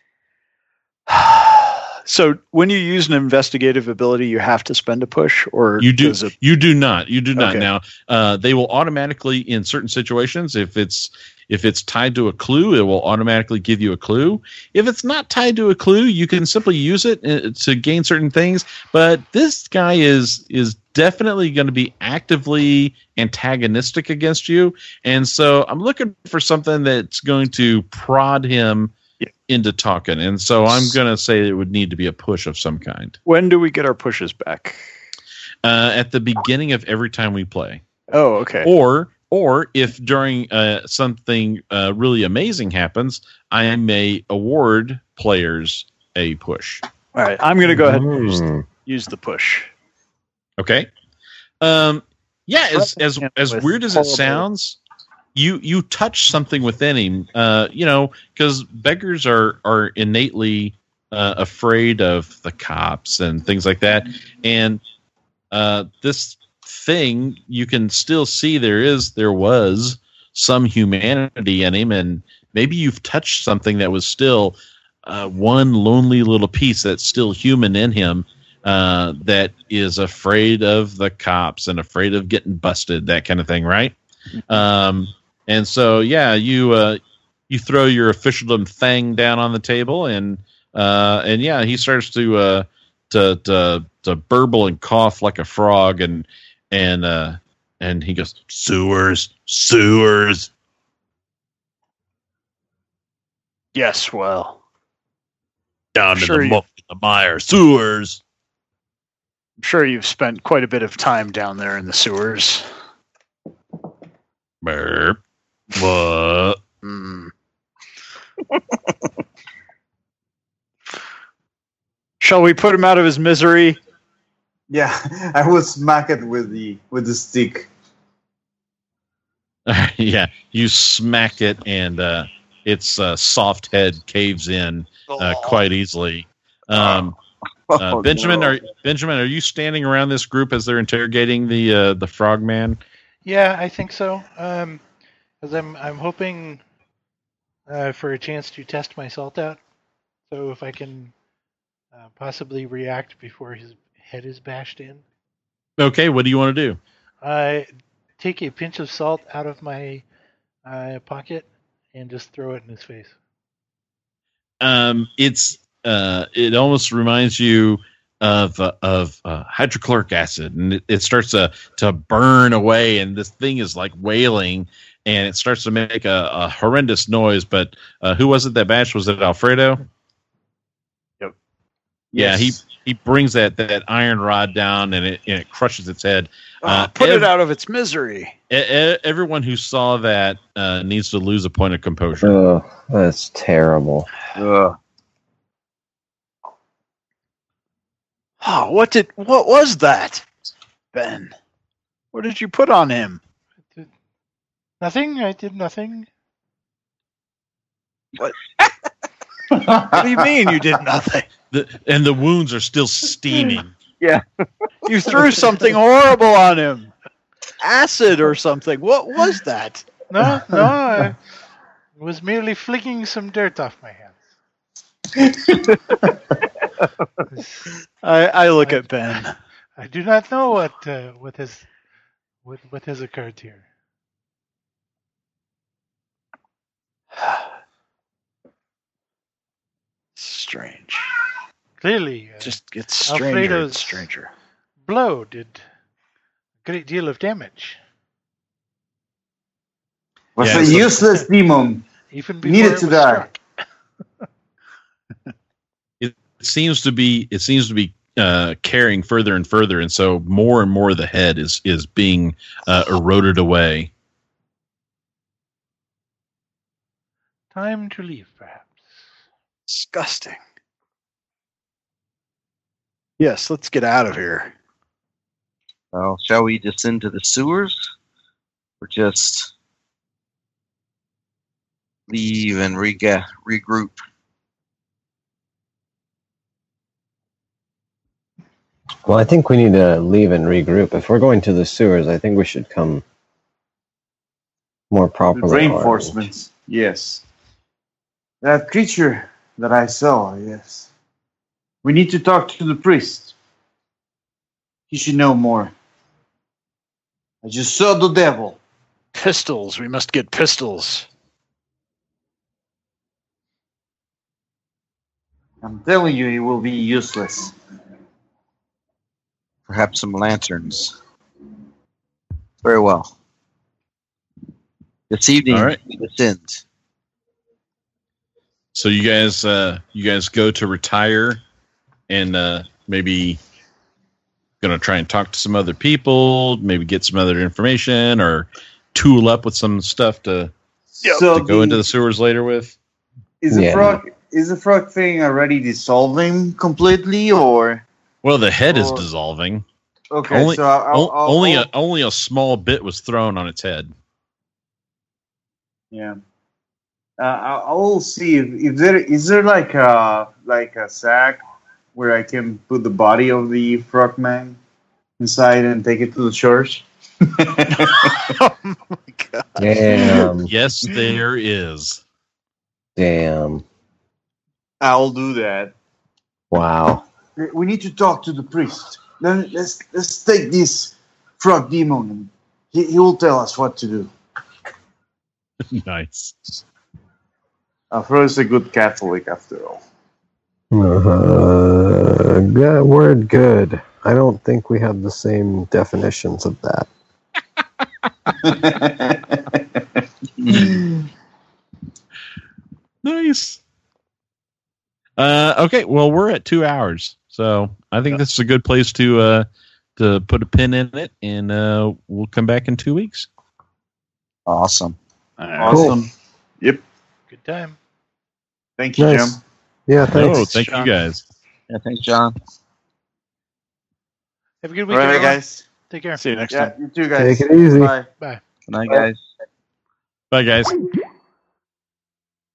So when you use an investigative ability, you have to spend a push, or You do. does it- You do not. You do not. Okay. Now, they will automatically, in certain situations, if it's tied to a clue, it will automatically give you a clue. If it's not tied to a clue, you can simply use it to gain certain things. But this guy is definitely going to be actively antagonistic against you, and so I'm looking for something that's going to prod him into talking. And so I'm going to say it would need to be a push of some kind. When do we get our pushes back? At the beginning of every time we play. Oh, okay. Or if during something really amazing happens, I may award players a push. All right, I'm going to go ahead and use the push. Okay. Yeah, as weird as it sounds, you touch something within him. Because beggars are innately afraid of the cops and things like that, and this thing, you can still see there was some humanity in him, and maybe you've touched something that was still one lonely little piece that's still human in him, that is afraid of the cops and afraid of getting busted, that kind of thing, right? And so you throw your officialdom thing down on the table, and he starts to burble and cough like a frog, and he goes, sewers. Yes, well, Down Sure to you- the mire, sewers. I'm sure you've spent quite a bit of time down there in the sewers. Burp. What? Hmm. Shall we put him out of his misery? Yeah, I will smack it with the stick. Yeah, you smack it, and its soft head caves in quite easily. Benjamin, no. are you standing around this group as they're interrogating the frogman? Yeah, I think so. Because I'm hoping for a chance to test my salt out. So if I can possibly react before his head is bashed in. Okay, what do you want to do? Take a pinch of salt out of my pocket and just throw it in his face. It almost reminds you of hydrochloric acid, and it starts to burn away, and this thing is like wailing, and it starts to make a horrendous noise. But who was it that bashed? Was it Alfredo? Yep. Yeah, Yes. he brings that iron rod down, and it crushes its head. Put it out of its misery. Everyone who saw that needs to lose a point of composure. Oh, that's terrible. Ugh. Oh, what was that, Ben? What did you put on him? Nothing. I did nothing. What do you mean you did nothing? And the wounds are still steaming. You threw something horrible on him. Acid or something. What was that? No, I was merely flicking some dirt off my hands. I look at Ben. I do not know what has occurred here. Strange. Clearly, Just gets stranger and Alfredo's stranger. blow did a great deal of damage, Was Yeah, a so- useless demon. even before Needed it to was die. struck. It seems to be carrying further and further, and so more and more of the head is being eroded away. Time to leave, perhaps. Disgusting. Yes, let's get out of here. Well, shall we descend to the sewers, or just leave and regroup? Well, I think we need to leave and regroup. If we're going to the sewers, I think we should come more properly. Reinforcements. Yes. That creature that I saw, yes. We need to talk to the priest. He should know more. I just saw the devil. Pistols. We must get pistols. I'm telling you, he will be useless. Perhaps some lanterns. Very well. This evening, All right. we descend. So you guys go to retire, and maybe gonna try and talk to some other people, maybe get some other information, or tool up with some stuff to go into the sewers later with. Is the frog thing already dissolving completely, or? Well, the head is dissolving. Okay, Only- so Only a small bit was thrown on its head. Yeah. I'll see if there is like a sack where I can put the body of the frogman inside and take it to the church. Oh my god. Damn. Yes, there is. Damn. I'll do that. Wow. We need to talk to the priest. Let's take this frog demon and he will tell us what to do. Nice. Fro's a good Catholic after all. Good word, good. I don't think we have the same definitions of that. Nice. Okay, well, we're at 2 hours, so I think this is a good place to put a pin in it, and we'll come back in 2 weeks. Awesome. Awesome. Yep. Good time. Thank you, Nice. Jim. Yeah, thanks. Oh, thank you guys. Yeah, thanks, John. Have a good All week, right, everyone. guys. Take care. See you next Yeah, time. you too, guys. Take it easy. Bye. Good night, guys. Bye, guys.